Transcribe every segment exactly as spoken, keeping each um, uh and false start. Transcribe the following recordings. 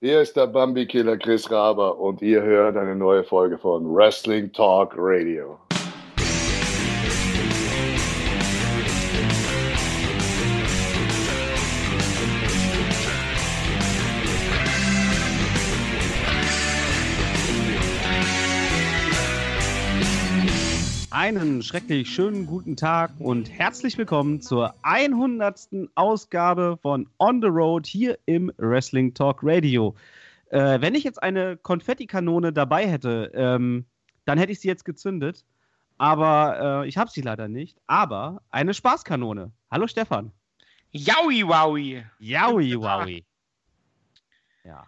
Hier ist der Bambi-Killer Chris Raber und ihr hört eine neue Folge von Wrestling Talk Radio. Einen schrecklich schönen guten Tag und herzlich willkommen zur hundertsten Ausgabe von On the Road hier im Wrestling Talk Radio. Äh, wenn ich jetzt eine Konfettikanone dabei hätte, ähm, dann hätte ich sie jetzt gezündet, aber äh, ich habe sie leider nicht. Aber eine Spaßkanone. Hallo Stefan. Jaui Wowi. Jaui Wowi. Ja.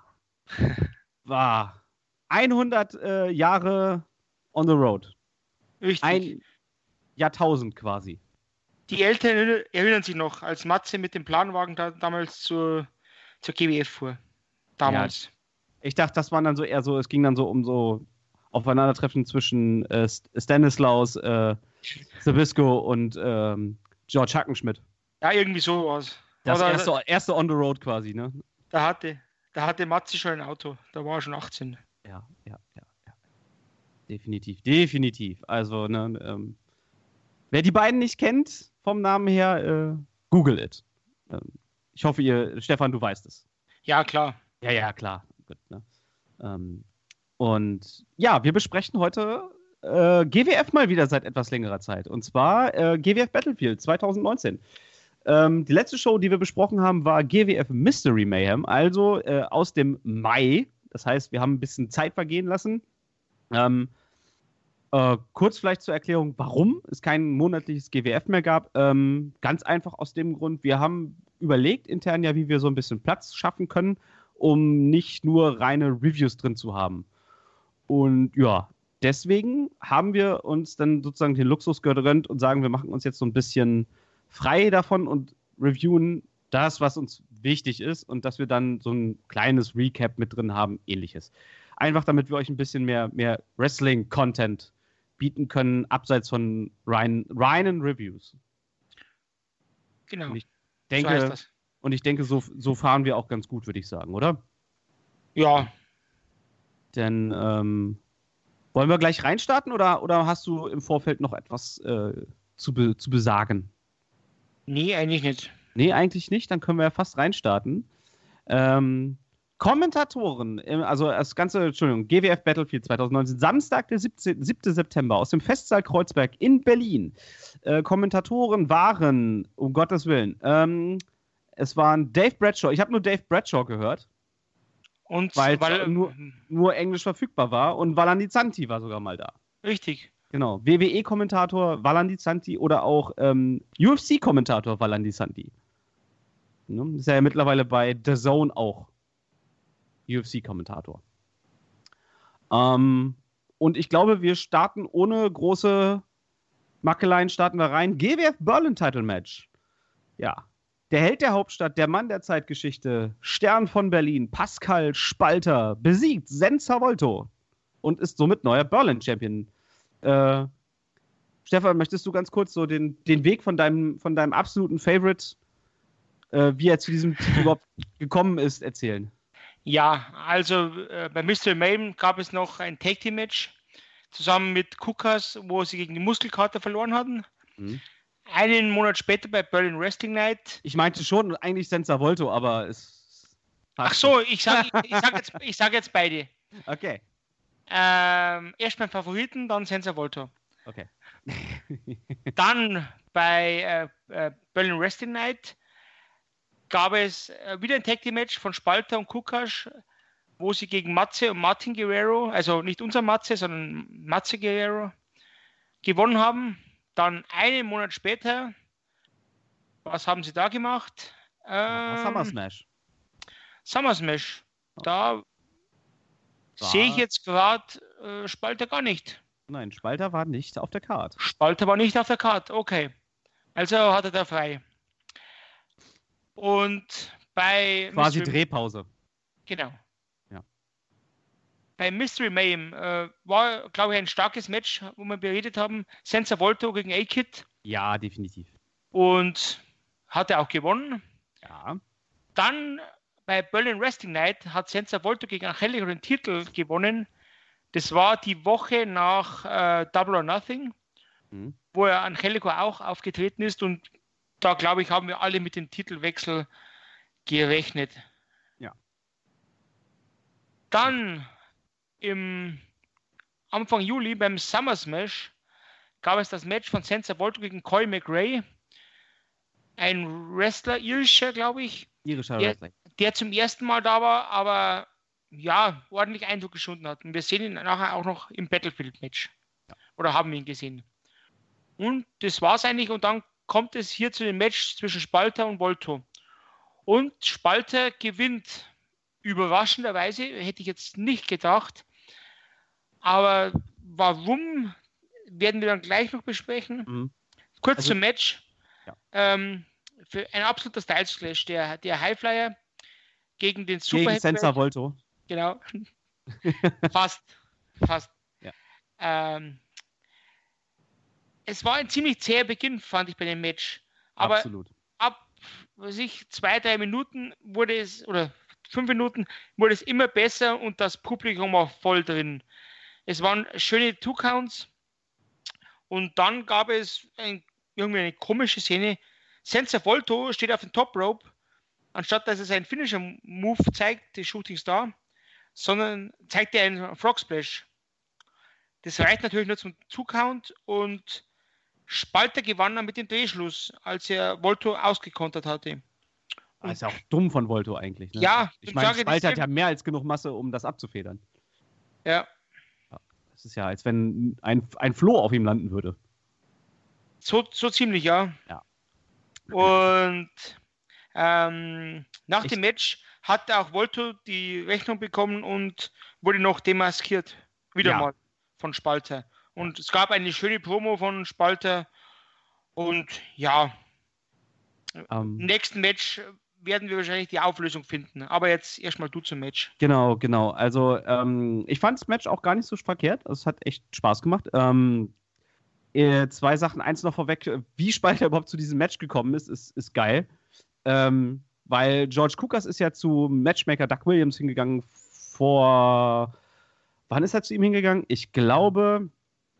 War hundert äh, Jahre On the Road. Richtig. Ein Jahrtausend quasi. Die Eltern erinnern sich noch, als Matze mit dem Planwagen da, damals zur, zur G W F fuhr. Damals. Ja, ich dachte, das waren dann so eher so, es ging dann so um so Aufeinandertreffen zwischen äh, Stanislaus, äh, Zbyszko und ähm, George Hackenschmidt. Ja, irgendwie so was. Das erste, erste On the Road quasi, ne? Da hatte, da hatte Matze schon ein Auto, da war er schon achtzehn. Ja, ja, ja. Definitiv, definitiv. Also, ne, ähm, wer die beiden nicht kennt, vom Namen her, äh, google it. Ähm, ich hoffe, ihr, Stefan, du weißt es. Ja, klar. Ja, ja, klar. Gut, ne? ähm, und ja, wir besprechen heute äh, G W F mal wieder seit etwas längerer Zeit. Und zwar äh, G W F Battlefield zwanzig neunzehn. Ähm, die letzte Show, die wir besprochen haben, war G W F Mystery Mayhem, also äh, aus dem Mai. Das heißt, wir haben ein bisschen Zeit vergehen lassen. Ähm, äh, kurz vielleicht zur Erklärung, warum es kein monatliches G W F mehr gab. Ähm, ganz einfach aus dem Grund, wir haben überlegt intern ja, wie wir so ein bisschen Platz schaffen können, um nicht nur reine Reviews drin zu haben. Und ja, deswegen haben wir uns dann sozusagen den Luxus gegönnt und sagen, wir machen uns jetzt so ein bisschen frei davon und reviewen das, was uns wichtig ist und dass wir dann so ein kleines Recap mit drin haben, ähnliches. Einfach damit wir euch ein bisschen mehr, mehr Wrestling-Content bieten können, abseits von reinen, reinen Reviews. Genau. Und ich denke, so heißt das. Und ich denke so, so fahren wir auch ganz gut, würde ich sagen, oder? Ja. Denn, ähm, wollen wir gleich reinstarten oder, oder hast du im Vorfeld noch etwas äh, zu, be, zu besagen? Nee, eigentlich nicht. Nee, eigentlich nicht. Dann können wir ja fast reinstarten. Ähm, Kommentatoren, also das ganze, Entschuldigung, G W F Battlefield zwanzig neunzehn, Samstag, der siebten September, aus dem Festsaal Kreuzberg in Berlin. Äh, Kommentatoren waren, um Gottes Willen, ähm, es waren Dave Bradshaw, ich habe nur Dave Bradshaw gehört. Und weil weil, nur, nur Englisch verfügbar war und Valandizanti war sogar mal da. Richtig. Genau, W W E-Kommentator Valandizanti oder auch ähm, U F C-Kommentator Valandizanti. Ne? Ist ja mittlerweile bei The Zone auch U F C-Kommentator. Ähm, und ich glaube, wir starten ohne große Mackeleien, starten wir rein. G W F Berlin Title Match. Ja, der Held der Hauptstadt, der Mann der Zeitgeschichte, Stern von Berlin, Pascal Spalter, besiegt Senza Volto und ist somit neuer Berlin Champion. Äh, Stefan, möchtest du ganz kurz so den, den Weg von deinem, von deinem absoluten Favorite, äh, wie er zu diesem Titel überhaupt gekommen ist, erzählen? Ja, also äh, bei Mystery Mayhem gab es noch ein Tag Team Match zusammen mit Kukas, wo sie gegen die Muskelkater verloren hatten. Mhm. Einen Monat später bei Berlin Wrestling Night. Ich meinte schon eigentlich Senza Volto, aber es... Ach so, ich sage ich sag jetzt, ich sag jetzt beide. Okay. Ähm, erst beim Favoriten, dann Senza Volto. Okay. Dann bei äh, äh, Berlin Wrestling Night gab es äh, wieder ein Tag Team Match von Spalter und Kukasch, wo sie gegen Matze und Martin Guerrero, also nicht unser Matze, sondern Matze Guerrero, gewonnen haben. Dann einen Monat später, was haben sie da gemacht? Ähm, Summer Smash. Summer Smash. Da sehe ich jetzt gerade äh, Spalter gar nicht. Nein, Spalter war nicht auf der Card. Spalter war nicht auf der Card, okay. Also hat er da frei. Und bei... Quasi Mystery... Drehpause. Genau. Ja. Bei Mystery Mayhem äh, war, glaube ich, ein starkes Match, wo wir beredet haben. Senza Volto gegen A-Kid. Ja, definitiv. Und hat er auch gewonnen. Ja. Dann bei Berlin Wrestling Night hat Senza Volto gegen Angelico den Titel gewonnen. Das war die Woche nach äh, Double or Nothing, mhm. wo er Angelico auch aufgetreten ist. Und da, glaube ich, haben wir alle mit dem Titelwechsel gerechnet. Ja. Dann im Anfang Juli beim Summer Smash gab es das Match von Senza Volto gegen Coy McRae. Ein Wrestler, irischer, glaube ich, irischer der, Wrestler. der zum ersten Mal da war, aber ja, ordentlich Eindruck geschunden hat. Und wir sehen ihn nachher auch noch im Battlefield-Match. Ja. Oder haben ihn gesehen. Und das war's eigentlich. Und dann kommt es hier zu dem Match zwischen Spalter und Volto. Und Spalter gewinnt überraschenderweise, hätte ich jetzt nicht gedacht. Aber warum, werden wir dann gleich noch besprechen. Mhm. Kurz also, zum Match. Ja. Ähm, für ein absoluter Styles Clash. Der, der Highflyer gegen den Super Gegen Senza Volto. Genau. fast. Fast. Ja. Ähm, es war ein ziemlich zäher Beginn, fand ich bei dem Match. Aber Absolut. ab was ich, zwei, drei Minuten wurde es, oder fünf Minuten, wurde es immer besser und das Publikum war voll drin. Es waren schöne Two-Counts und dann gab es ein, irgendwie eine komische Szene. Senza Volto steht auf dem Top Rope, anstatt dass er seinen Finisher-Move zeigt, die Shooting Star, sondern zeigt er einen Frog Splash. Das reicht natürlich nur zum Two-Count und Spalter gewann dann mit dem Drehschluss, als er Volto ausgekontert hatte. Das ist ja auch dumm von Volto eigentlich. Ne? Ja, ich meine, Spalter hat ja mehr als genug Masse, um das abzufedern. Ja. Das ist ja, als wenn ein, ein Floh auf ihm landen würde. So, so ziemlich, ja. Ja. Und ähm, nach ich, dem Match hat auch Volto die Rechnung bekommen und wurde noch demaskiert. Wieder ja. mal von Spalter. Und es gab eine schöne Promo von Spalter. Und ja, um, im nächsten Match werden wir wahrscheinlich die Auflösung finden. Aber jetzt erstmal du zum Match. Genau, genau. Also ähm, ich fand das Match auch gar nicht so verkehrt. Also, es hat echt Spaß gemacht. Ähm, äh, zwei Sachen. Eins noch vorweg. Wie Spalter überhaupt zu diesem Match gekommen ist, ist, ist geil. Ähm, weil George Kukas ist ja zu Matchmaker Doug Williams hingegangen vor... Wann ist er zu ihm hingegangen? Ich glaube...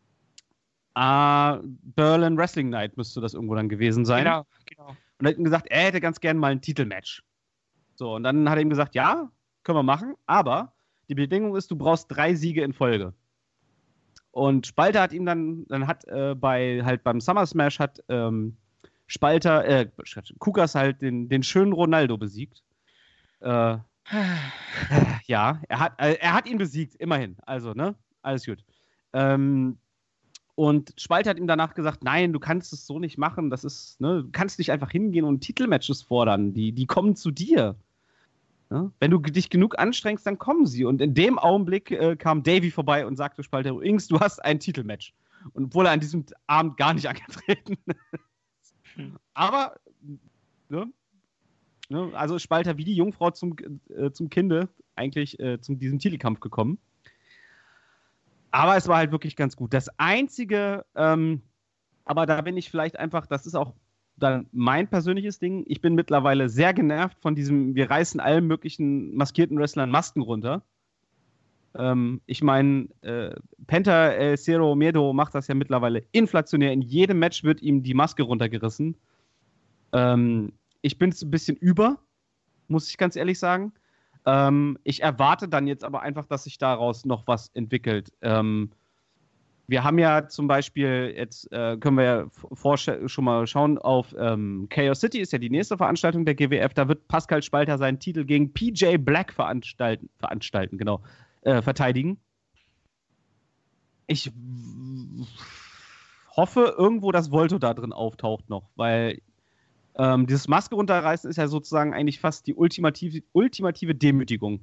Uh, Berlin Wrestling Night müsste das irgendwo dann gewesen sein. Genau, genau. Und er hat ihm gesagt, er hätte ganz gern mal ein Titelmatch. So, und dann hat er ihm gesagt, ja, können wir machen, aber die Bedingung ist, du brauchst drei Siege in Folge. Und Spalter hat ihm dann, dann hat äh, bei, halt beim Summer Smash hat ähm, Spalter, äh, Kukas halt den, den schönen Ronaldo besiegt. Äh, äh, ja, er hat, äh, er hat ihn besiegt, immerhin. Also, ne, alles gut. Ähm, Und Spalter hat ihm danach gesagt, nein, du kannst es so nicht machen, das ist, ne, du kannst nicht einfach hingehen und Titelmatches fordern, die, die kommen zu dir. Ne? Wenn du dich genug anstrengst, dann kommen sie. Und in dem Augenblick äh, kam Davey vorbei und sagte Spalter, übrigens, du hast ein Titelmatch. Und obwohl er an diesem Abend gar nicht angetreten ist. Hm. Aber, ne, ne, also Spalter wie die Jungfrau zum, äh, zum Kinde eigentlich äh, zu diesem Titelkampf gekommen. Aber es war halt wirklich ganz gut. Das Einzige, ähm, aber da bin ich vielleicht einfach, das ist auch dann mein persönliches Ding, ich bin mittlerweile sehr genervt von diesem, wir reißen allen möglichen maskierten Wrestlern Masken runter. Ähm, ich meine, äh, Penta El Cero Miedo macht das ja mittlerweile inflationär. In jedem Match wird ihm die Maske runtergerissen. Ähm, ich bin es ein bisschen über, muss ich ganz ehrlich sagen. Ähm, ich erwarte dann jetzt aber einfach, dass sich daraus noch was entwickelt. Ähm, wir haben ja zum Beispiel, jetzt äh, können wir ja vor, schon mal schauen, auf ähm, Chaos City ist ja die nächste Veranstaltung der G W F, da wird Pascal Spalter seinen Titel gegen P J Black veranstalten, veranstalten genau, äh, verteidigen. Ich hoffe irgendwo, dass Volto da drin auftaucht noch, weil Ähm, dieses Maske runterreißen ist ja sozusagen eigentlich fast die ultimative, ultimative Demütigung.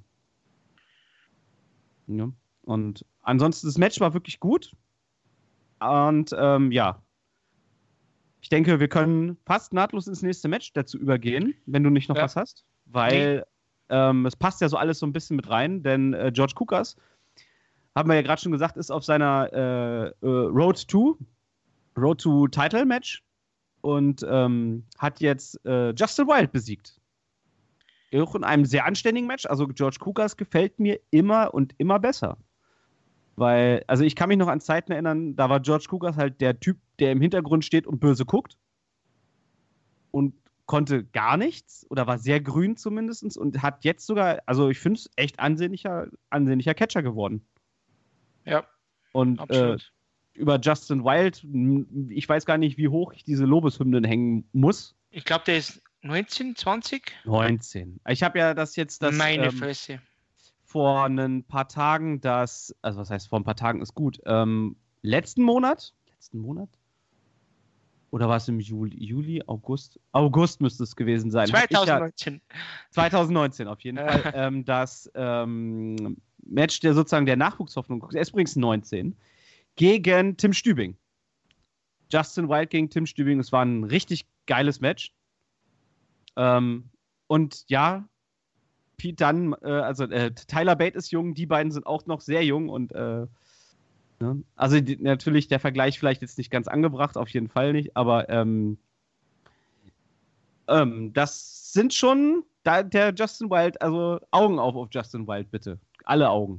Ja. Und ansonsten, das Match war wirklich gut. Und ähm, ja, ich denke, wir können fast nahtlos ins nächste Match dazu übergehen, wenn du nicht noch ja. was hast. Weil nee. ähm, es passt ja so alles so ein bisschen mit rein, denn äh, George Kukas, haben wir ja gerade schon gesagt, ist auf seiner äh, äh, Road to Road to Title Match. Und ähm, hat jetzt äh, Justin Wild besiegt. auch in einem sehr anständigen Match. Also George Kukas gefällt mir immer und immer besser. Weil, also ich kann mich noch an Zeiten erinnern, da war George Kukas halt der Typ, der im Hintergrund steht und böse guckt. Und konnte gar nichts oder war sehr grün zumindest und hat jetzt sogar, also ich finde es echt ansehnlicher, ansehnlicher Catcher geworden. Ja, und äh, über Justin Wild, ich weiß gar nicht, wie hoch ich diese Lobeshymnen hängen muss. Ich glaube, der ist neunzehn, zwanzig? neunzehn. Ich habe ja das jetzt, das Meine ähm, Fresse. vor ein paar Tagen, das, also was heißt vor ein paar Tagen ist gut, ähm, letzten Monat, letzten Monat? Oder war es im Juli, Juli, August? August müsste es gewesen sein. zwanzig neunzehn. Ja, zwanzig neunzehn auf jeden Fall. Ähm, das ähm, Match der sozusagen der Nachwuchshoffnung, er ist übrigens neunzehn, gegen Tim Stübing. Justin Wild gegen Tim Stübing. Es war ein richtig geiles Match. Ähm, und ja, Pete Dunne, äh, also äh, Tyler Bate ist jung, die beiden sind auch noch sehr jung und äh, ne? Also die, natürlich der Vergleich vielleicht jetzt nicht ganz angebracht, auf jeden Fall nicht, aber ähm, ähm, das sind schon da, der Justin Wild, also Augen auf auf Justin Wild, bitte. Alle Augen.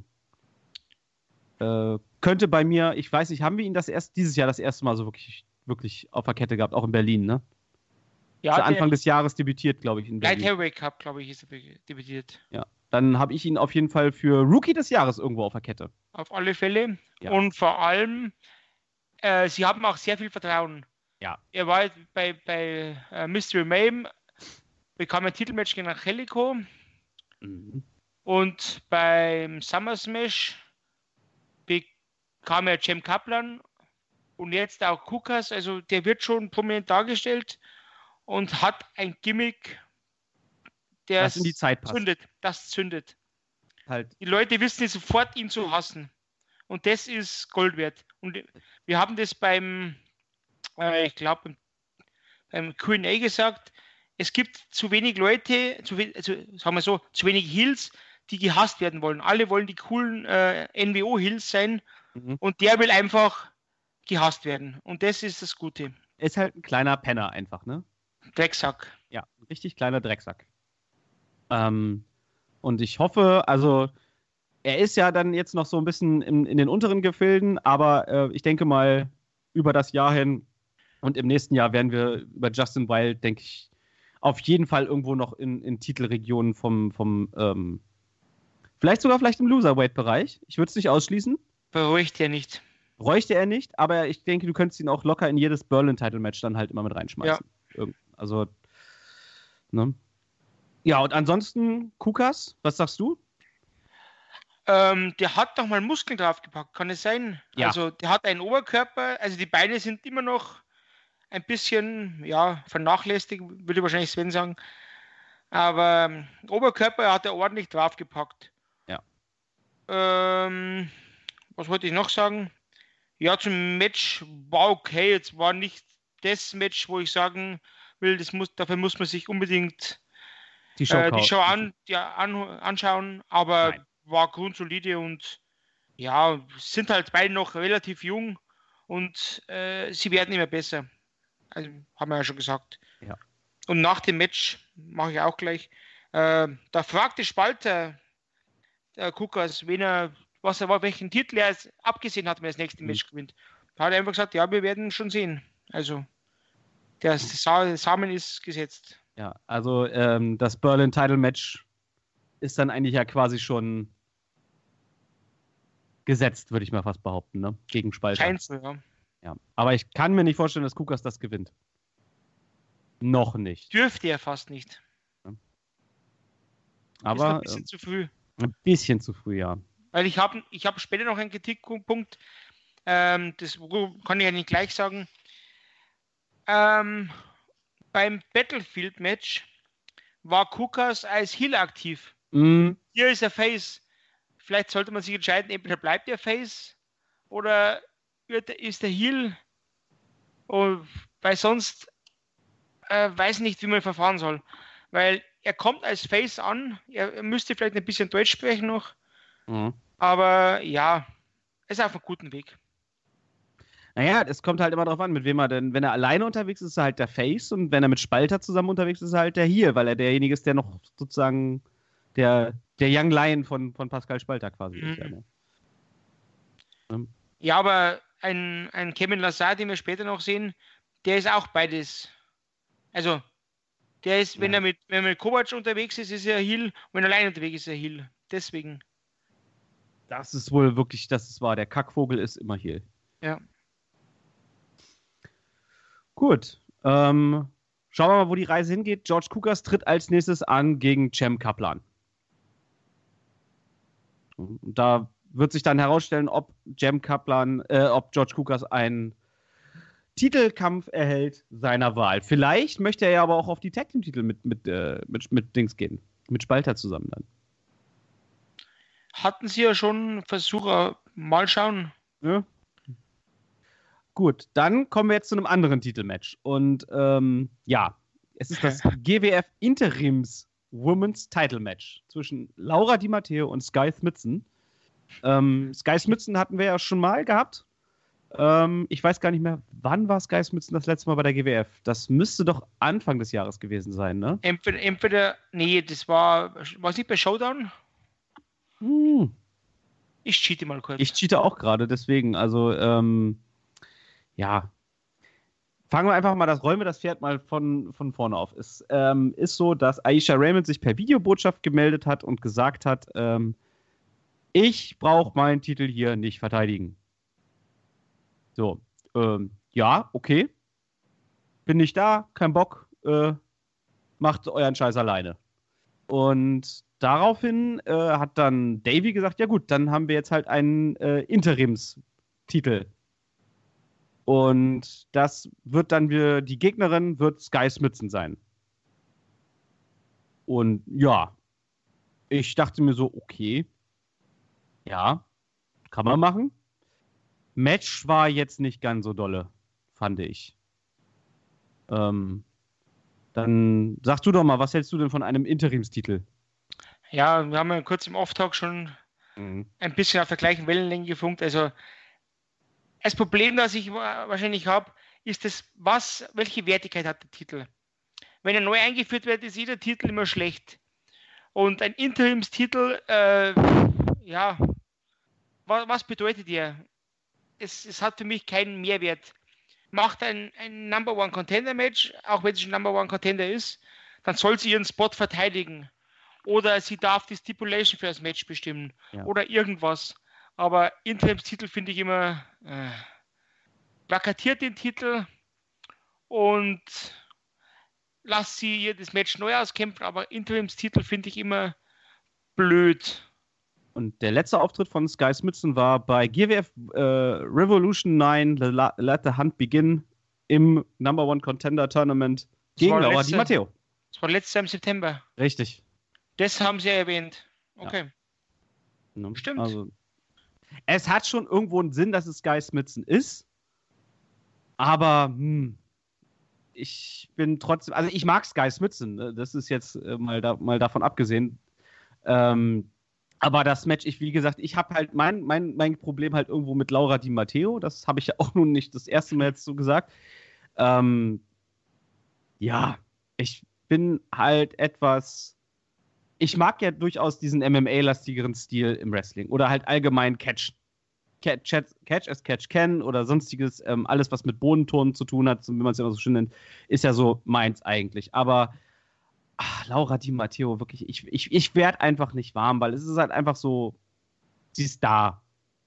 Äh, könnte bei mir, ich weiß nicht, haben wir ihn das erst dieses Jahr das erste Mal so wirklich, wirklich auf der Kette gehabt, auch in Berlin, ne? Ja, Zu Anfang des Jahres debütiert, glaube ich, in Light Berlin. Heavyweight Cup, glaube ich, ist er debütiert. Ja, dann habe ich ihn auf jeden Fall für Rookie des Jahres irgendwo auf der Kette. Auf alle Fälle. Ja. Und vor allem, äh, sie haben auch sehr viel Vertrauen. Ja. Er war bei, bei äh, Mystery Mayhem, bekam ein Titelmatch gegen Angelico. Mhm. Und beim Summer Smash bekam er Cem Kaplan und jetzt auch Kukas. Also der wird schon prominent dargestellt und hat ein Gimmick, der das in die Zeit passt. zündet. Das zündet. Halt. Die Leute wissen sofort, ihn zu hassen. Und das ist Gold wert. Und wir haben das beim, äh, ich glaube, beim Q und A gesagt, es gibt zu wenig Leute, zu, also, sagen wir so, zu wenig Heels, die gehasst werden wollen. Alle wollen die coolen äh, N W O-Heels sein mhm. und der will einfach gehasst werden. Und das ist das Gute. Ist halt ein kleiner Penner einfach, ne? Drecksack. Ja, ein richtig kleiner Drecksack. Ähm, und ich hoffe, also er ist ja dann jetzt noch so ein bisschen in, in den unteren Gefilden, aber äh, ich denke mal, über das Jahr hin und im nächsten Jahr werden wir über Justin Wild, denke ich, auf jeden Fall irgendwo noch in, in Titelregionen vom, vom ähm, vielleicht sogar vielleicht im Loserweight-Bereich. Ich würde es nicht ausschließen. Bräuchte er nicht. Bräuchte er nicht, aber ich denke, du könntest ihn auch locker in jedes Berlin-Title-Match dann halt immer mit reinschmeißen. Ja. Also, ne? Ja, und ansonsten, Kukas, was sagst du? Ähm, der hat doch mal Muskeln draufgepackt, kann es sein? Ja. Also, der hat einen Oberkörper, also die Beine sind immer noch ein bisschen, ja, vernachlässigt, würde wahrscheinlich Sven sagen. Aber ähm, Oberkörper hat er ordentlich draufgepackt. Ja. Ähm, was wollte ich noch sagen? Ja, zum Match war okay. Jetzt war nicht das Match, wo ich sagen will, das muss, dafür muss man sich unbedingt die Show, äh, die Show an, ja, an, anschauen, aber Nein. war grundsolide und ja, sind halt beide noch relativ jung und äh, sie werden immer besser. Also, haben wir ja schon gesagt. Ja. Und nach dem Match, mache ich auch gleich, äh, da fragte Spalter der Kukas, wen er, was er war, welchen Titel er abgesehen hat, wenn er das nächste mhm. Match gewinnt. Da hat er einfach gesagt, ja, wir werden schon sehen. Also, der Samen ist gesetzt. Ja, also ähm, das Berlin Title Match ist dann eigentlich ja quasi schon gesetzt, würde ich mal fast behaupten, ne? Gegen Spalter. Scheint so, ja. Ja. Aber ich kann mir nicht vorstellen, dass Kukas das gewinnt. Noch nicht. Dürfte er fast nicht. Ja. Aber ist ein bisschen äh, zu früh. Ein bisschen zu früh, ja. Weil ich habe ich hab später noch einen Kritikpunkt, ähm, das kann ich ja nicht gleich sagen. Ähm, beim Battlefield-Match war Kukas als Heel aktiv. Mm. Hier ist er Face. Vielleicht sollte man sich entscheiden, entweder bleibt er Face oder ist der Heel. Und weil sonst äh, weiß nicht, wie man verfahren soll. Weil er kommt als Face an, er müsste vielleicht ein bisschen Deutsch sprechen noch, mm. aber ja, er ist auf einem guten Weg. Naja, es kommt halt immer drauf an, mit wem er denn, wenn er alleine unterwegs ist, ist er halt der Face und wenn er mit Spalter zusammen unterwegs ist, ist er halt der Heel, weil er derjenige ist, der noch sozusagen der, der Young Lion von, von Pascal Spalter quasi Mhm. ist. Ja, ne? ähm, Ja, aber ein, ein Kevin Lazar, den wir später noch sehen, der ist auch beides. Also, der ist, wenn Ja. er mit, wenn er mit Kovac unterwegs ist, ist er Heel, wenn er allein unterwegs ist, ist er Heel. Deswegen. Das ist wohl wirklich, das ist wahr. Der Kackvogel ist immer Heel. Ja. Gut. Ähm, schauen wir mal, wo die Reise hingeht. George Kukas tritt als nächstes an gegen Cem Kaplan. Und da wird sich dann herausstellen, ob Cem Kaplan, äh, ob George Kukas einen Titelkampf erhält seiner Wahl. Vielleicht möchte er ja aber auch auf die Tag Team Titel mit, mit, äh, mit, mit Dings gehen. Mit Spalter zusammen dann. Hatten sie ja schon Versuche, mal schauen. Ja. Gut, dann kommen wir jetzt zu einem anderen Titelmatch. Und ähm, ja, es ist das G W F Interims Women's Title Match zwischen Laura Di Matteo und Sky Smithson. Ähm, Sky Smithson hatten wir ja schon mal gehabt. Ähm, ich weiß gar nicht mehr, wann war Sky Smithson das letzte Mal bei der G W F? Das müsste doch Anfang des Jahres gewesen sein, ne? Entweder, entweder nee, das war, war es nicht bei Showdown? Hm. Ich cheate mal kurz. Ich cheate auch gerade, deswegen, also, ähm, ja. Fangen wir einfach mal, das rollen wir das Pferd mal von, von vorne auf. Es ähm, ist so, dass Aisha Raymond sich per Videobotschaft gemeldet hat und gesagt hat, ähm, ich brauche meinen Titel hier nicht verteidigen. So, ähm, ja, okay. Bin nicht da, kein Bock, äh, macht euren Scheiß alleine. Und daraufhin äh, hat dann Davey gesagt, ja gut, dann haben wir jetzt halt einen äh, Interimstitel. Und das wird dann, wir, die Gegnerin wird Sky Smithson sein. Und ja, ich dachte mir so, okay, ja, kann man machen. Match war jetzt nicht ganz so dolle, fand ich. Ähm, dann sag du doch mal, was hältst du denn von einem Interimstitel? Ja, wir haben ja kurz im Off-Talk schon Mhm. ein bisschen auf der gleichen Wellenlänge gefunkt. Also das Problem, das ich wahrscheinlich habe, ist das, was, welche Wertigkeit hat der Titel? Wenn er neu eingeführt wird, ist jeder Titel immer schlecht. Und ein Interimstitel, äh, ja, was, was bedeutet der? Es, es hat für mich keinen Mehrwert. Macht ein, ein Number One Contender Match, auch wenn sie ein Number One Contender ist, dann soll sie ihren Spot verteidigen. Oder sie darf die Stipulation für das Match bestimmen. Ja. Oder irgendwas. Aber Interimstitel finde ich immer äh, plakatiert den Titel und lasst sie ihr das Match neu auskämpfen, aber Interimstitel finde ich immer blöd. Und der letzte Auftritt von Sky Smithson war bei G W F äh, Revolution neun, Let, Let the Hunt Begin im Number One Contender Tournament gegen war Laura letzte- Di Matteo. Das war letztes Jahr im September. Richtig. Das haben sie ja erwähnt. Okay. Ne? Stimmt. Also, es hat schon irgendwo einen Sinn, dass es Sky Smithson ist, aber hm, ich bin trotzdem, also ich mag Sky Smithson, ne? Das ist jetzt äh, mal, da, mal davon abgesehen. Ähm, aber das Match, ich, wie gesagt, ich habe halt mein, mein, mein Problem halt irgendwo mit Laura Di Matteo. Das habe ich ja auch nun nicht das erste Mal jetzt so gesagt. Ähm, ja, ich bin halt etwas. Ich mag ja durchaus diesen M M A-lastigeren Stil im Wrestling. Oder halt allgemein Catch. Catch, Catch as Catch Can oder sonstiges. Ähm, alles, was mit Bodenturnen zu tun hat, wie man es ja immer so schön nennt, ist ja so meins eigentlich. Aber ach, Laura Di Matteo, wirklich, ich, ich, ich werde einfach nicht warm, weil es ist halt einfach so, sie ist da.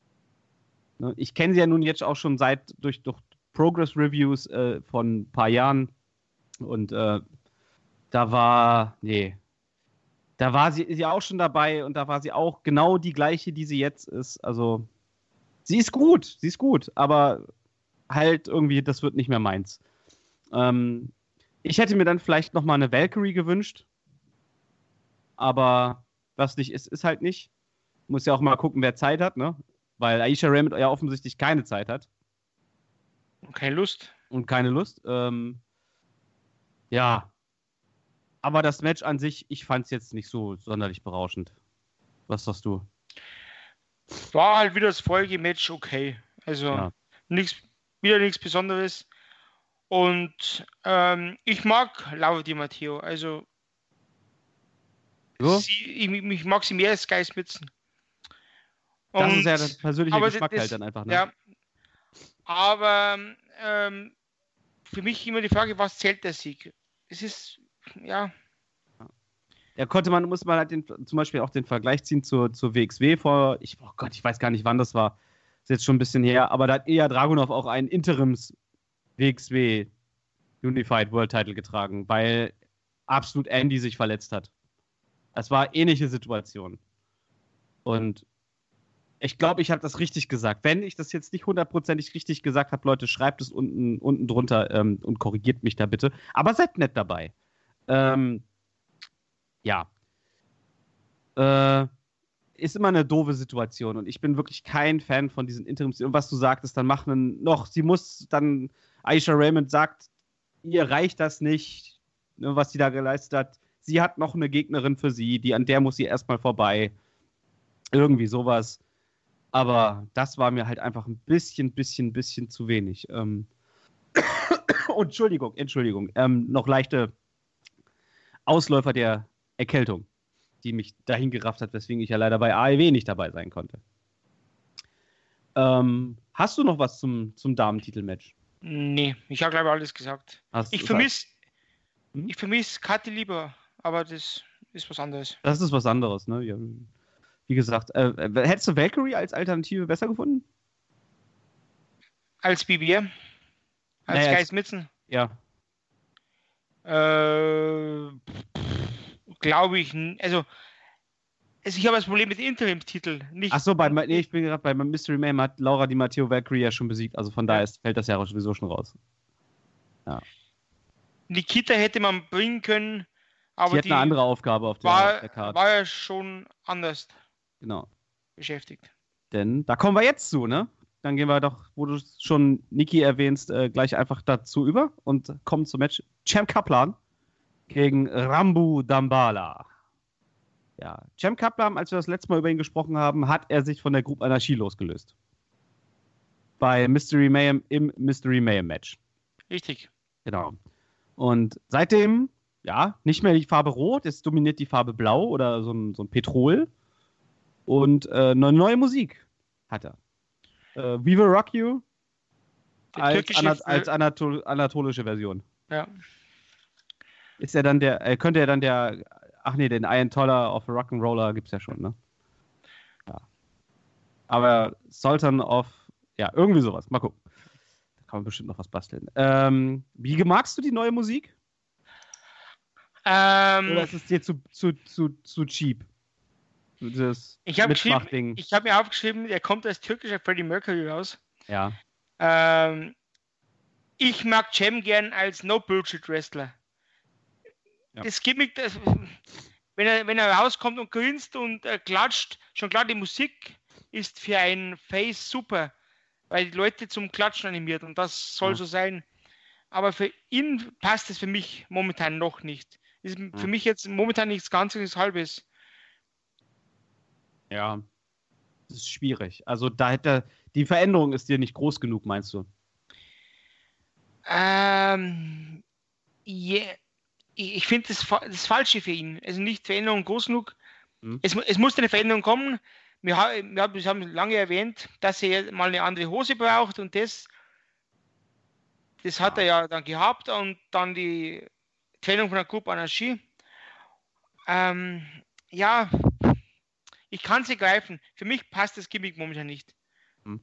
Ne? Ich kenne sie ja nun jetzt auch schon seit, durch, durch Progress-Reviews äh, von ein paar Jahren und äh, da war, nee, da war sie, sie auch schon dabei und da war sie auch genau die gleiche, die sie jetzt ist. Also, sie ist gut, sie ist gut, aber halt irgendwie, das wird nicht mehr meins. Ähm, Ich hätte mir dann vielleicht nochmal eine Valkyrie gewünscht. Aber was nicht ist, ist halt nicht. Muss ja auch mal gucken, wer Zeit hat, ne? Weil Aisha Raymond ja offensichtlich keine Zeit hat. Und keine Lust. Und keine Lust. Ähm, ja. Aber das Match an sich, ich fand es jetzt nicht so sonderlich berauschend. Was sagst du? War halt wieder das Folgematch okay. Also Ja. nichts wieder nichts Besonderes. Und ähm, ich mag Laura Di Matteo. Also So? sie, ich, ich mag sie mehr als Sky Smithson. Das Und, ist ja der persönliche aber Geschmack das, halt dann einfach, ne? Ja, aber ähm, für mich immer die Frage, was zählt der Sieg? Es ist, ja. Ja, konnte man, muss man halt den, zum Beispiel auch den Vergleich ziehen zur, zur W X W vor, ich, oh Gott, ich weiß gar nicht, wann das war. Ist jetzt schon ein bisschen her, aber da hat Ilja Dragunov auch einen Interims-W X W Unified World Title getragen, weil absolut Andy sich verletzt hat. Das war eine ähnliche Situation. Und ich glaube, ich habe das richtig gesagt. Wenn ich das jetzt nicht hundertprozentig richtig gesagt habe, Leute, schreibt es unten, unten drunter ähm, und korrigiert mich da bitte. Aber seid nett dabei. Ähm, ja. Äh, ist immer eine doofe Situation und ich bin wirklich kein Fan von diesen Interims. Und was du sagtest, dann machen noch, sie muss dann, Aisha Raymond sagt, ihr reicht das nicht, ne, was sie da geleistet hat. Sie hat noch eine Gegnerin für sie, die, an der muss sie erstmal vorbei. Irgendwie sowas. Aber das war mir halt einfach ein bisschen, bisschen, bisschen zu wenig. Ähm oh, Entschuldigung, Entschuldigung. Ähm, noch leichte Ausläufer der Erkältung, die mich dahin gerafft hat, weswegen ich ja leider bei A E W nicht dabei sein konnte. Ähm, hast du noch was zum, zum Damentitelmatch? Nee, ich habe, glaube ich, alles gesagt. Hast, Ich vermisse hm? ich vermiss Kathi lieber, aber das ist was anderes. Das ist was anderes, ne? Ja, wie gesagt, äh, hättest du Valkyrie als Alternative besser gefunden? Als B B? Als naja, Sky Smithson? Ja. Äh, glaube ich nicht. Also, also ich habe das Problem mit Interimstitel. Nicht Ach so, bei, nee, ich bin gerade bei Mystery Mayhem hat Laura Di Matteo Valkyrie ja schon besiegt, also von Ja. daher ist, fällt das ja sowieso schon raus. Ja. Nikita hätte man bringen können, aber die hat die eine andere Aufgabe auf der, war, der Karte. war ja schon anders Genau. beschäftigt. Denn da kommen wir jetzt zu, ne? Dann gehen wir doch, wo du schon Niki erwähnst, äh, gleich einfach dazu über und kommen zum Match. Champ Kaplan gegen Rambu Dambala. Ja, Champ Kaplan, als wir das letzte Mal über ihn gesprochen haben, hat er sich von der Group Anarchie losgelöst. Bei Mystery Mayhem im Mystery Mayhem Match. Richtig. Genau. Und seitdem, ja, nicht mehr die Farbe Rot, es dominiert die Farbe Blau oder so ein, so ein Petrol. Und äh, eine neue Musik hat er. Äh, We Will Rock You als, Anat als Anatol anatolische Version. Ja. Ist er dann der, äh, könnte er dann der, ach nee, den Ayatollah of Rock'n'Roller gibt's ja schon, ne? Ja. Aber Sultan of, ja, irgendwie sowas. Mal gucken. Da kann man bestimmt noch was basteln. Ähm, wie magst du die neue Musik? Ähm, Oder ist es dir zu, zu, zu, zu cheap? Das ich habe hab mir aufgeschrieben, er kommt als türkischer Freddie Mercury raus. Ja. Ähm, ich mag Cem gern als No-Bullshit-Wrestler. Ja. Das Gimmick, das, wenn, er, wenn er rauskommt und grinst und äh, klatscht, schon klar, die Musik ist für einen Face super, weil die Leute zum Klatschen animiert und das soll ja. so sein. Aber für ihn passt es für mich momentan noch nicht. Ist ja. für mich jetzt momentan nichts Ganzes, nichts Halbes. Ja, das ist schwierig. Also da hätte die Veränderung ist dir nicht groß genug, meinst du? Ähm, yeah. Ich finde das, das Falsche für ihn. Also nicht Veränderung groß genug. Hm. Es, es muss eine Veränderung kommen. Wir, wir, wir haben lange erwähnt, dass er mal eine andere Hose braucht und das, das hat ja. er ja dann gehabt und dann die Trennung von der Group Anarchie. Ähm, ja, ich kann sie greifen. Für mich passt das Gimmick momentan nicht. Hm.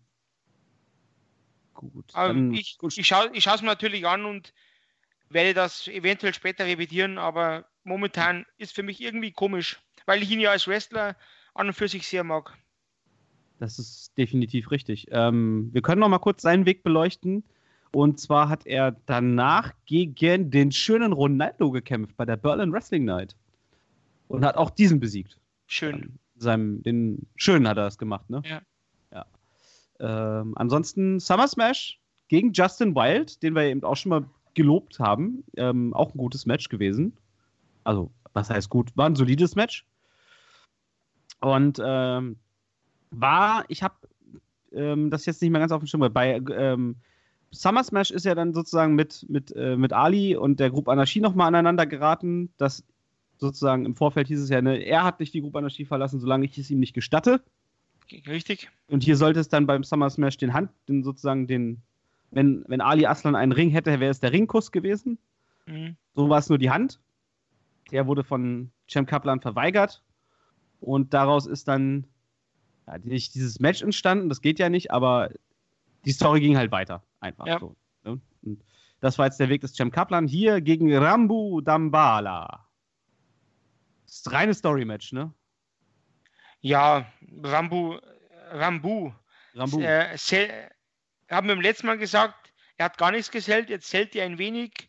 Gut. Aber ich, ich schaue ich es mir natürlich an und werde das eventuell später revidieren, aber momentan ist für mich irgendwie komisch, weil ich ihn ja als Wrestler an und für sich sehr mag. Das ist definitiv richtig. Ähm, wir können noch mal kurz seinen Weg beleuchten. Und zwar hat er danach gegen den schönen Ronaldo gekämpft bei der Berlin Wrestling Night. Und hat auch diesen besiegt. Schön. Ähm, seinem, den Schönen hat er das gemacht, ne? Ja. ja. Ähm, ansonsten Summer Smash gegen Justin Wild, den wir eben auch schon mal gelobt haben. Ähm, auch ein gutes Match gewesen. Also, was heißt gut? War ein solides Match. Und ähm, war, ich habe ähm, das jetzt nicht mehr ganz auf dem Schirm, bei ähm, Summer Smash ist ja dann sozusagen mit, mit, äh, mit Ali und der Group Anarchie nochmal aneinander geraten. Das sozusagen im Vorfeld hieß es ja, ne, er hat nicht die Group Anarchie verlassen, solange ich es ihm nicht gestatte. Richtig. Und hier sollte es dann beim Summer Smash den Hand, den sozusagen den, wenn, wenn Ali Aslan einen Ring hätte, wäre es der Ringkuss gewesen. Mhm. So war es nur die Hand. Der wurde von Champ Kaplan verweigert. Und daraus ist dann ja, nicht dieses Match entstanden, das geht ja nicht, aber die Story ging halt weiter. Einfach ja. so. Ne? Und das war jetzt der Weg des Champ Kaplan hier gegen Rambo Dambala. Das ist ein reines Story-Match, ne? Ja, Rambo, Rambo. Rambo. Äh, sel- haben wir im letzten Mal gesagt, er hat gar nichts gesellt, jetzt zählt er ein wenig.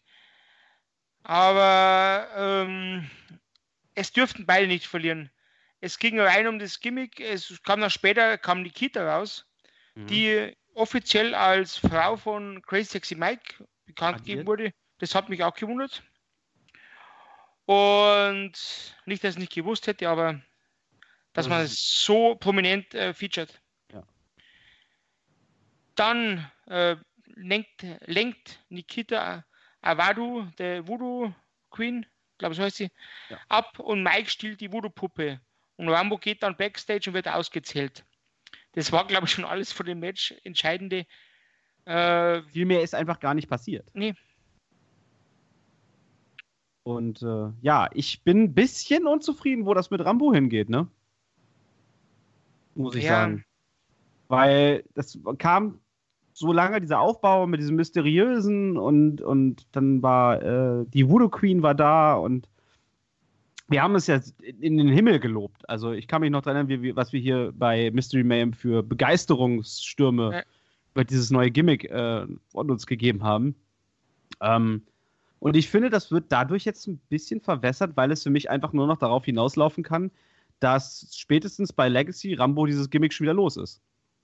Aber ähm, es dürften beide nicht verlieren. Es ging rein um das Gimmick. Es kam dann später, kam Nikita raus, mhm. die offiziell als Frau von Crazy Sexy Mike bekannt gegeben wurde. Das hat mich auch gewundert. Und nicht, dass ich nicht gewusst hätte, aber dass man es so prominent äh, featured. Ja. Dann äh, lenkt, lenkt Nikita Avadu, der Voodoo Queen, glaube ich, so heißt sie, ja. ab und Mike stiehlt die Voodoo-Puppe. Und Rambo geht dann Backstage und wird ausgezählt. Das war, glaube ich, schon alles für den Match Entscheidende. Äh, Viel mehr ist einfach gar nicht passiert. Nee. Und äh, ja, ich bin ein bisschen unzufrieden, wo das mit Rambo hingeht, ne? Muss ich ja. sagen. Weil das kam so lange, dieser Aufbau mit diesem Mysteriösen und, und dann war äh, die Voodoo Queen war da und wir haben es ja in den Himmel gelobt. Also ich kann mich noch daran erinnern, wie, was wir hier bei Mystery Mayhem für Begeisterungsstürme ja. über dieses neue Gimmick äh, von uns gegeben haben. Ähm, und ich finde, das wird dadurch jetzt ein bisschen verwässert, weil es für mich einfach nur noch darauf hinauslaufen kann, dass spätestens bei Legacy Rambo dieses Gimmick schon wieder los ist.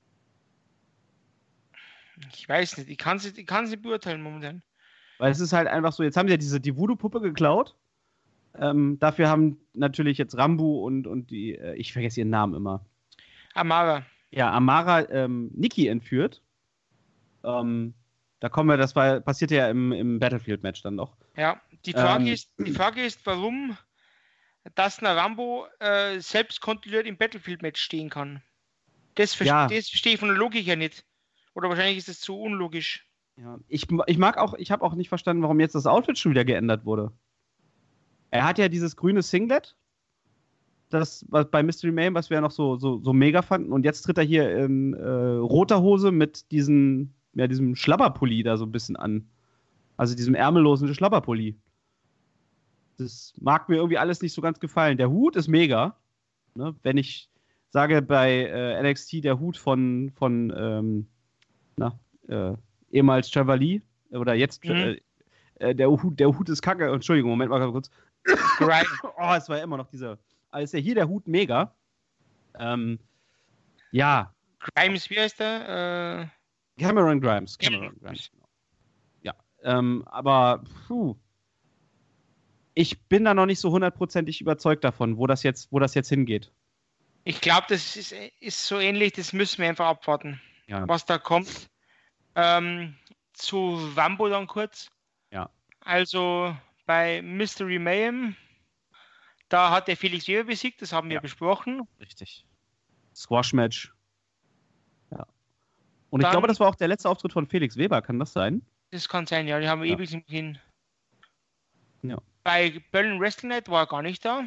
Ich weiß nicht, ich kann es ich nicht beurteilen momentan. Weil es ist halt einfach so, jetzt haben sie ja diese die Voodoo-Puppe geklaut. Ähm, dafür haben natürlich jetzt Rambo und, und die, äh, ich vergesse ihren Namen immer. Amara. Ja, Amara ähm, Nikki entführt. Ähm, da kommen wir, das war, passierte ja im, im Battlefield-Match dann noch. Ja, die Frage, ähm, ist, die Frage ist, warum dass ein Rambo äh, selbst kontrolliert im Battlefield-Match stehen kann. Das, ver- ja. das verstehe ich von der Logik her nicht. Oder wahrscheinlich ist es zu unlogisch. Ja, ich, ich mag auch, ich habe auch nicht verstanden, warum jetzt das Outfit schon wieder geändert wurde. Er hat ja dieses grüne Singlet, das was bei Mystery Mayhem, was wir ja noch so, so, so mega fanden, und jetzt tritt er hier in äh, roter Hose mit diesen, ja, diesem Schlabberpulli da so ein bisschen an. Also diesem ärmellosen Schlabberpulli. Das mag mir irgendwie alles nicht so ganz gefallen. Der Hut ist mega. Ne? Wenn ich sage bei äh, N X T der Hut von, von ähm, na, äh, ehemals Trevor Lee, oder jetzt mhm. äh, der, Hut, der Hut ist kacke. Entschuldigung, Moment mal kurz. Right. Oh, es war ja immer noch dieser. Also ist ja hier der Hut mega. Ähm, ja. Grimes, wie heißt der? Äh, Cameron Grimes. Cameron Grimes. Ja. Ähm, aber puh. Ich bin da noch nicht so hundertprozentig überzeugt davon, wo das jetzt, wo das jetzt hingeht. Ich glaube, das ist, ist so ähnlich, das müssen wir einfach abwarten, ja. was da kommt. Ähm, zu Rambo dann kurz. Ja. Also bei Mystery Mayhem, da hat der Felix Weber besiegt, das haben wir ja. besprochen. Richtig. Squash-Match. Ja. Und dann, ich glaube, das war auch der letzte Auftritt von Felix Weber, kann das sein? Das kann sein, ja, die haben wir ja. ewig hin. Ja. Bei Berlin Wrestling Night war er gar nicht da.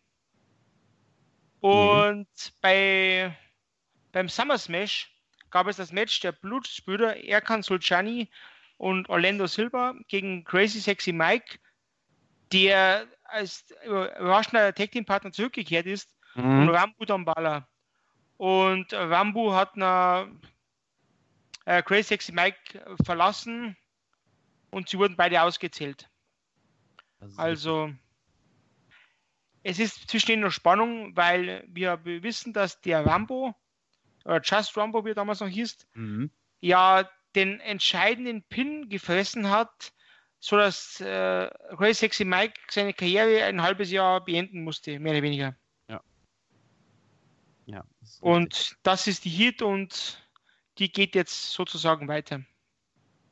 Und nee. bei beim Summer Smash gab es das Match der Blutspüler Erkan Sulcani und Orlando Silva gegen Crazy Sexy Mike, der als überraschender Tag Team Partner zurückgekehrt ist, mhm. und Rambo Dambala. Und Rambo hat na, äh, Crazy Sexy Mike verlassen und sie wurden beide ausgezählt. Also es ist zwischen ihnen noch Spannung, weil wir wissen, dass der Rambo, oder Just Rambo, wie er damals noch hieß, mhm. ja den entscheidenden Pin gefressen hat, sodass äh, Crazy Sexy Mike seine Karriere ein halbes Jahr beenden musste, mehr oder weniger. Ja. Ja. Das und das ist die Hit und die geht jetzt sozusagen weiter.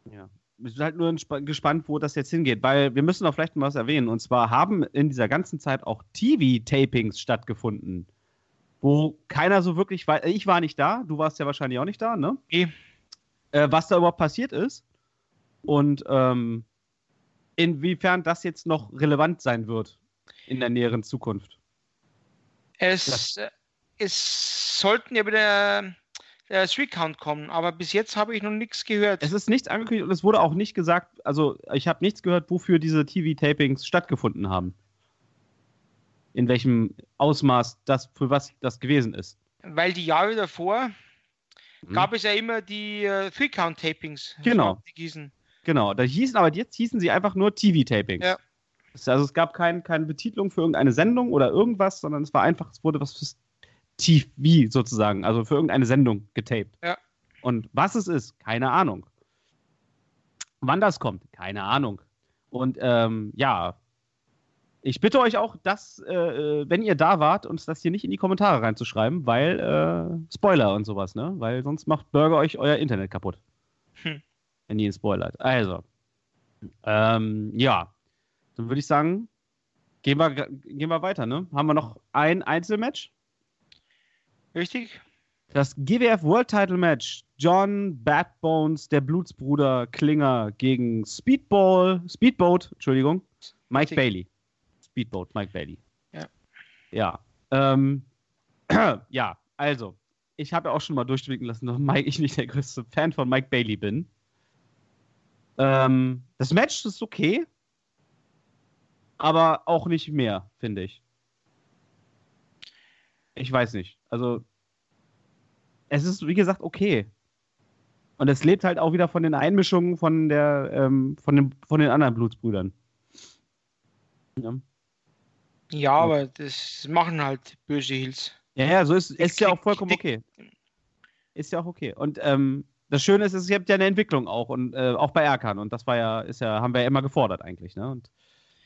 Ja. Ich bin halt nur gespannt, wo das jetzt hingeht, weil wir müssen auch vielleicht mal was erwähnen. Und zwar haben in dieser ganzen Zeit auch T V-Tapings stattgefunden, wo keiner so wirklich weiß. Ich war nicht da, du warst ja wahrscheinlich auch nicht da, ne? Okay. Äh, was da überhaupt passiert ist und ähm, inwiefern das jetzt noch relevant sein wird in der näheren Zukunft. Es, äh, es sollten ja wieder der Three-Count kommen, aber bis jetzt habe ich noch nichts gehört. Es ist nichts angekündigt und es wurde auch nicht gesagt, also ich habe nichts gehört, wofür diese T V-Tapings stattgefunden haben. In welchem Ausmaß das, für was das gewesen ist. Weil die Jahre davor Hm. gab es ja immer die äh, Three-Count-Tapings. Genau. Die hießen. Genau, da hießen, aber jetzt hießen sie einfach nur T V-Tapings. Ja. Also es gab kein, keine Betitlung für irgendeine Sendung oder irgendwas, sondern es war einfach, es wurde was fürs T V sozusagen, also für irgendeine Sendung getaped. Ja. Und was es ist, keine Ahnung. Wann das kommt, keine Ahnung. Und ähm, ja, ich bitte euch auch, dass, äh, wenn ihr da wart, uns das hier nicht in die Kommentare reinzuschreiben, weil äh, Spoiler und sowas, ne? Weil sonst macht Burger euch euer Internet kaputt. Hm. Wenn ihr ihn spoilert. Also, ähm, ja, dann würde ich sagen, gehen wir, gehen wir weiter, ne? Haben wir noch ein Einzelmatch? Richtig? Das G W F World Title Match. John Bad Bones, der Blutsbruder Klinger gegen Speedball, Speedboat, Entschuldigung, Mike Richtig. Bailey. Speedboat, Mike Bailey. Ja. Ja. Ähm, ja, also, ich habe ja auch schon mal durchblicken lassen, dass Mike, ich nicht der größte Fan von Mike Bailey bin. Ähm, das Match ist okay, aber auch nicht mehr, finde ich. Ich weiß nicht. Also, es ist, wie gesagt, okay. Und es lebt halt auch wieder von den Einmischungen von der, ähm, von den, von den anderen Blutsbrüdern. Ja. Ja, aber das machen halt böse Heels. Ja, ja, so ist, ist ja auch vollkommen die- okay. Ist ja auch okay. Und ähm, das Schöne ist, es gibt ja eine Entwicklung auch und äh, auch bei Erkan. Und das war ja, ist ja, haben wir ja immer gefordert eigentlich, ne? Und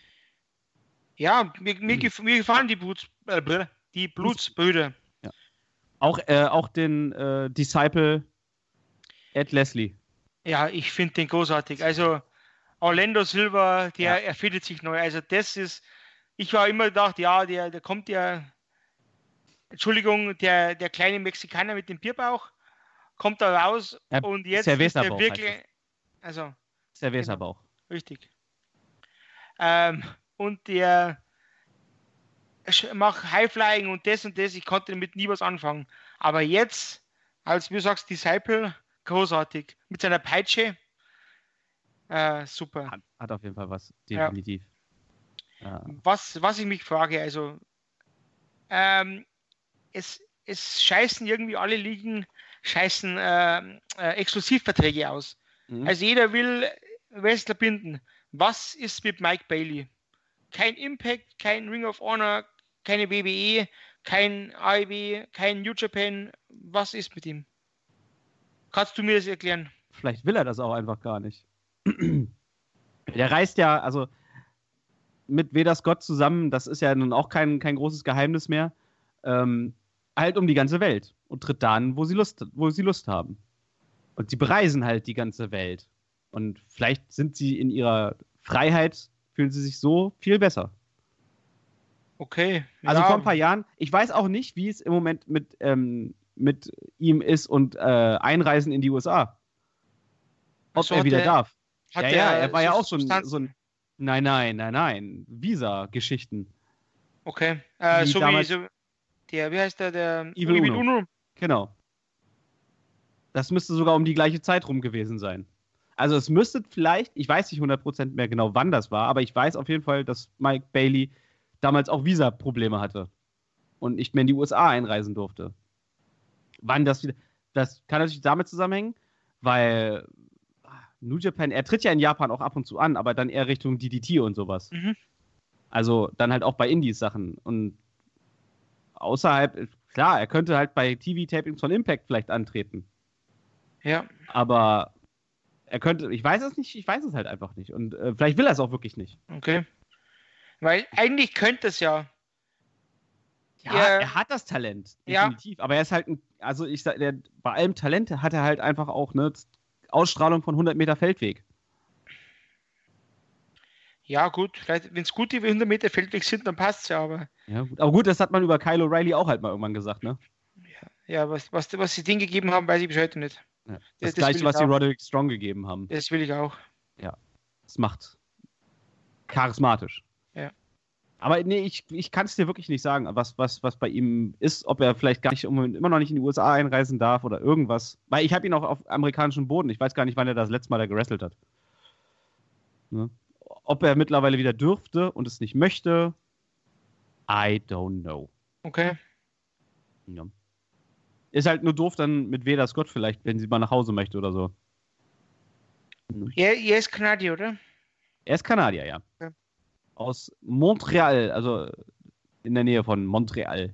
Ja, mir, mir, gef mir gefallen die, Bluts äh, bleh, die Blutsbrüder. auch, äh, auch den äh, Disciple Ed Leslie. Ja, ich finde den großartig. Also Orlando Silva, der Ja. erfindet sich neu. Also das ist, ich war immer gedacht, ja, der, der kommt ja, Entschuldigung, der, der kleine Mexikaner mit dem Bierbauch kommt da raus Ja, und jetzt ist Cerveza-Bauch der heißt wirklich, also Cerveza-Bauch. richtig. Ähm, und der sch- macht Highflying und das und das, ich konnte damit nie was anfangen. Aber jetzt, als wie du sagst, Disciple, großartig. Mit seiner Peitsche, äh, super. Hat, hat auf jeden Fall was, Ja. definitiv. Ja. Was, was ich mich frage, also ähm, es, es scheißen irgendwie alle Ligen, scheißen äh, äh, Exklusivverträge aus. Mhm. Also jeder will Wrestler binden. Was ist mit Mike Bailey? Kein Impact, kein Ring of Honor, keine W W E, kein A E W, kein New Japan. Was ist mit ihm? Kannst du mir das erklären? Vielleicht will er das auch einfach gar nicht. Der reist ja, also mit Veda Scott zusammen, das ist ja nun auch kein, kein großes Geheimnis mehr, ähm, halt um die ganze Welt und tritt da an, wo sie Lust, wo sie Lust haben. Und sie bereisen halt die ganze Welt. Und vielleicht sind sie in ihrer Freiheit, fühlen sie sich so viel besser. Okay. Also ja, vor ein paar Jahren, ich weiß auch nicht, wie es im Moment mit, ähm, mit ihm ist und äh, Einreisen in die U S A. Ob so er hat wieder er- darf. hat ja, ja, er war ja so auch so ein, Substanz- so ein. Nein, nein, nein, nein. Visa-Geschichten. Okay. Äh, wie so damals- wie so, der, wie heißt der, der Evil Evil Uno. Uno? Genau. Das müsste sogar um die gleiche Zeit rum gewesen sein. Also es müsste vielleicht, ich weiß nicht hundert Prozent mehr genau, wann das war, aber ich weiß auf jeden Fall, dass Mike Bailey damals auch Visa-Probleme hatte und nicht mehr in die U S A einreisen durfte. Wann das wieder... Das kann natürlich damit zusammenhängen, weil New Japan, er tritt ja in Japan auch ab und zu an, aber dann eher Richtung D D T und sowas. Mhm. Also dann halt auch bei Indies-Sachen. Und außerhalb, klar, er könnte halt bei T V-Tapings von Impact vielleicht antreten. Ja. Aber er könnte, ich weiß es nicht, ich weiß es halt einfach nicht. Und äh, vielleicht will er es auch wirklich nicht. Okay. Weil eigentlich könnte es ja. Ja, Ja. er hat das Talent, Ja. definitiv. Aber er ist halt ein, also ich sag, der, bei allem Talent hat er halt einfach auch, ne, Ausstrahlung von hundert Meter Feldweg. Ja, gut, vielleicht, wenn es gute hundert Meter Feldweg sind, dann passt es ja, aber. Ja, gut. Aber gut, das hat man über Kyle O'Reilly auch halt mal irgendwann gesagt, ne? Ja, was, was, was sie denen gegeben haben, weiß ich bis heute nicht. Ja, das, das gleiche, was sie auch. Roderick Strong gegeben haben. Das will ich auch. Ja, das macht charismatisch. Ja. Aber nee, ich, ich kann es dir wirklich nicht sagen, was, was, was bei ihm ist, ob er vielleicht gar nicht immer noch nicht in die U S A einreisen darf oder irgendwas. Weil ich habe ihn auch auf amerikanischem Boden. Ich weiß gar nicht, wann er das letzte Mal da gerestelt hat. Ne? Ob er mittlerweile wieder dürfte und es nicht möchte, I don't know. Okay. Ja. Ist halt nur doof dann mit Veda Scott vielleicht, wenn sie mal nach Hause möchte oder so. Er, er ist Kanadier, oder? Er ist Kanadier, ja. Ja. Aus Montreal, also in der Nähe von Montreal.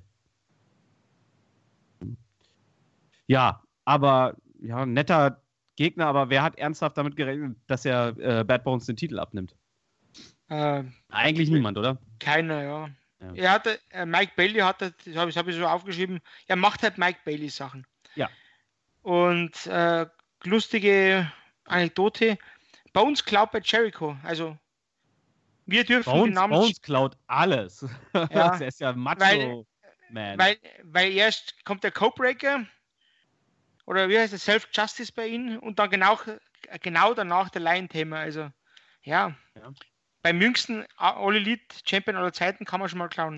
Ja, aber ja, netter Gegner, aber wer hat ernsthaft damit gerechnet, dass er äh, Bad Bones den Titel abnimmt? Äh, Eigentlich niemand, oder? keiner, ja. Ja. Er hatte, äh, Mike Bailey hatte, das habe ich, hab ich so aufgeschrieben, er macht halt Mike Bailey Sachen. Ja. Und äh, lustige Anekdote, Bones klaut bei Jericho, also wir dürfen Bones, den Namen... Bones klaut alles. Ja, er ist ja Macho weil, Man. Weil, weil erst kommt der Codebreaker oder wie heißt der Self-Justice bei ihm und dann genau, genau danach der Lion-Thema. Also, ja. Ja. Beim jüngsten All Elite Champion aller Zeiten kann man schon mal klauen.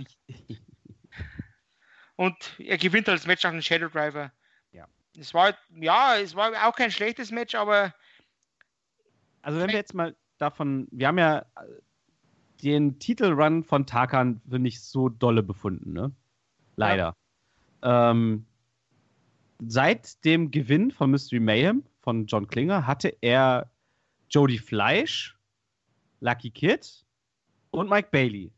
Und er gewinnt als Match nach dem Shadow Driver. Ja. Es war, ja, es war auch kein schlechtes Match, aber. Also, wenn wir jetzt mal davon. Wir haben ja den Titelrun von Tarkan für nicht so dolle befunden, ne? Leider. Ja. Ähm, seit dem Gewinn von Mystery Mayhem von John Klinger hatte er Jody Fleisch, Lucky Kid und Mike Bailey.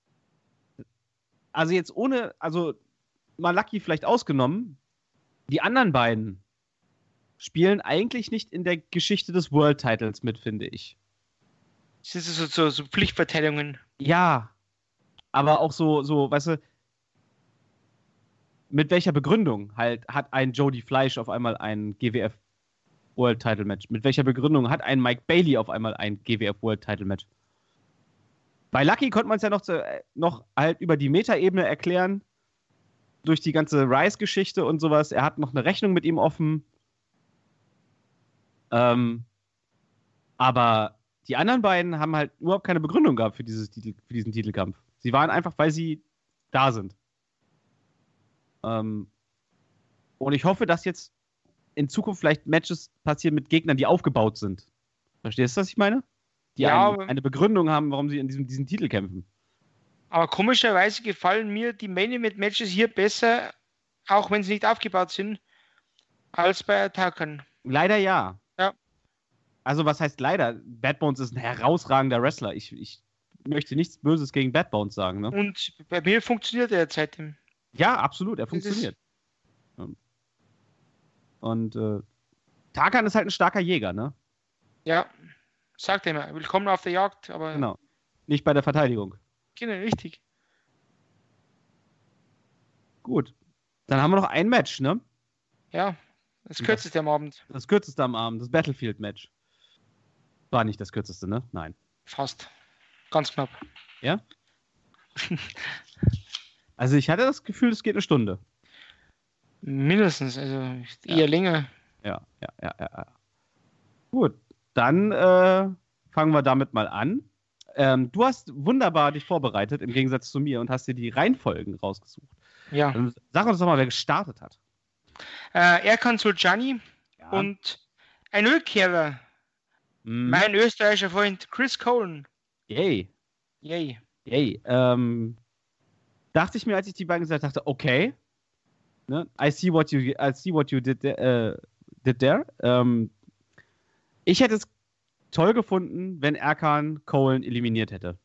Also jetzt ohne, also mal Lucky vielleicht ausgenommen, die anderen beiden spielen eigentlich nicht in der Geschichte des World Titles mit, finde ich. Sind das so, so, so Pflichtverteidigungen? Ja, aber auch so, so, weißt du, mit welcher Begründung halt hat ein Jody Fleisch auf einmal ein G W F World Title Match? Mit welcher Begründung hat ein Mike Bailey auf einmal ein G W F World Title Match? Bei Lucky konnte man es ja noch, zu, noch halt über die Metaebene erklären, durch die ganze Rise-Geschichte und sowas. Er hat noch eine Rechnung mit ihm offen. Ähm, aber die anderen beiden haben halt überhaupt keine Begründung gehabt für, dieses Titel, für diesen Titelkampf. Sie waren einfach, weil sie da sind. Ähm, und ich hoffe, dass jetzt in Zukunft vielleicht Matches passieren mit Gegnern, die aufgebaut sind. Verstehst du, was ich meine? Die ja, ein, eine Begründung haben, warum sie in diesem, diesem Titel kämpfen. Aber komischerweise gefallen mir die Main Event Matches hier besser, auch wenn sie nicht aufgebaut sind, als bei Attackern. Leider ja. Ja. Also was heißt leider? Bad Bones ist ein herausragender Wrestler. Ich, ich möchte nichts Böses gegen Bad Bones sagen. Ne? Und bei mir funktioniert er seitdem. Ja, absolut. Er funktioniert. Und äh, Tarkan ist halt ein starker Jäger, ne? Ja, sagt er immer. Willkommen auf der Jagd, aber... Genau. Nicht bei der Verteidigung. Genau, richtig. Gut. Dann haben wir noch ein Match, ne? Ja, das kürzeste am Abend. Das kürzeste am Abend, das Battlefield-Match. War nicht das kürzeste, ne? Nein. Fast. Ganz knapp. Ja? Also ich hatte das Gefühl, es geht eine Stunde. Mindestens, also eher ja. länger. Ja, ja, ja, ja. Gut, dann äh, fangen wir damit mal an. Ähm, du hast wunderbar dich vorbereitet, im Gegensatz zu mir, und hast dir die Reihenfolgen rausgesucht. Ja. Dann sag uns doch mal, wer gestartet hat. Äh, Erkan Sulcani Ja. und ein Rückkehrer. Mm. Mein österreichischer Freund Chris Colen. Yay. Yay. Yay. Ähm, dachte ich mir, als ich die beiden gesagt habe, dachte, okay. Ne? I see what you, I see what you did, there, uh, did there. Ähm, ich hätte es toll gefunden, wenn Erkan Colen eliminiert hätte.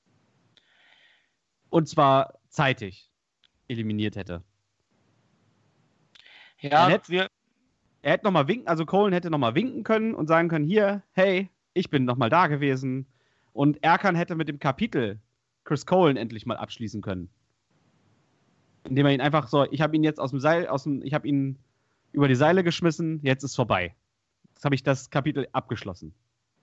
Und zwar zeitig eliminiert hätte. Ja, er hätte, wir... er hätte nochmal winken, also Colen hätte nochmal winken können und sagen können, hier, hey, ich bin nochmal da gewesen. Und Erkan hätte mit dem Kapitel Chris Colen endlich mal abschließen können. Indem er ihn einfach so, ich habe ihn jetzt aus dem Seil, aus dem, ich habe ihn über die Seile geschmissen, jetzt ist vorbei. Jetzt habe ich das Kapitel abgeschlossen.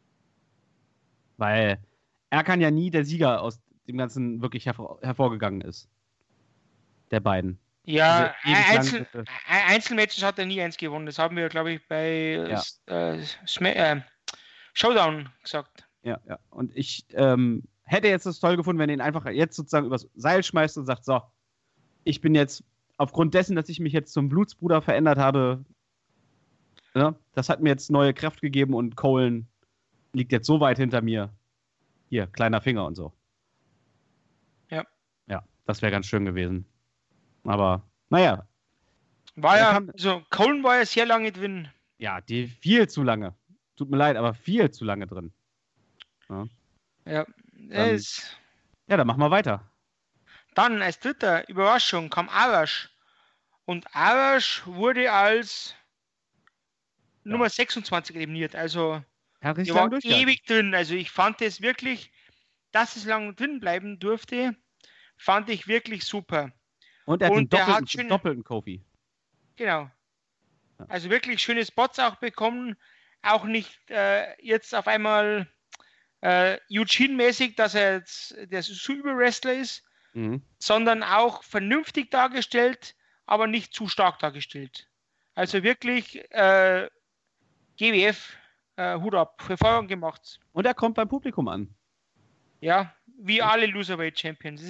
Weil er kann ja nie der Sieger aus dem Ganzen wirklich hervor, hervorgegangen ist. Der beiden. Ja, Einzel lang... Einzelmatches hat er nie eins gewonnen. Das haben wir, glaube ich, bei ja. äh, äh, Showdown gesagt. Ja, ja. Und ich ähm, hätte jetzt das toll gefunden, wenn er ihn einfach jetzt sozusagen übers Seil schmeißt und sagt, so, ich bin jetzt, aufgrund dessen, dass ich mich jetzt zum Blutsbruder verändert habe, ja, das hat mir jetzt neue Kraft gegeben und Colen liegt jetzt so weit hinter mir. Hier, kleiner Finger und so. Ja. Ja, das wäre ganz schön gewesen. Aber, naja. War ja, kam, also Colen war ja sehr lange drin. Ja, die viel zu lange. Tut mir leid, aber viel zu lange drin. Ja. Ja, dann, ist... ja, dann machen wir weiter. Dann als dritter Überraschung kam Arash. Und Arash wurde als ja. Nummer sechsundzwanzig eliminiert. Also, ja, er war ewig drin. Also, ich fand es wirklich, dass es lange drin bleiben durfte, fand ich wirklich super. Und er hat Und den doppelten, hat schön, doppelten Kofi. Genau. Ja. Also wirklich schöne Spots auch bekommen. Auch nicht äh, jetzt auf einmal äh, Eugene-mäßig, dass er jetzt der Super-Wrestler ist, mhm. sondern auch vernünftig dargestellt, aber nicht zu stark dargestellt. Also wirklich äh, G W F, äh, Hut ab, hervorragend gemacht. Und er kommt beim Publikum an. Ja, wie ja. alle Loserweight Champions.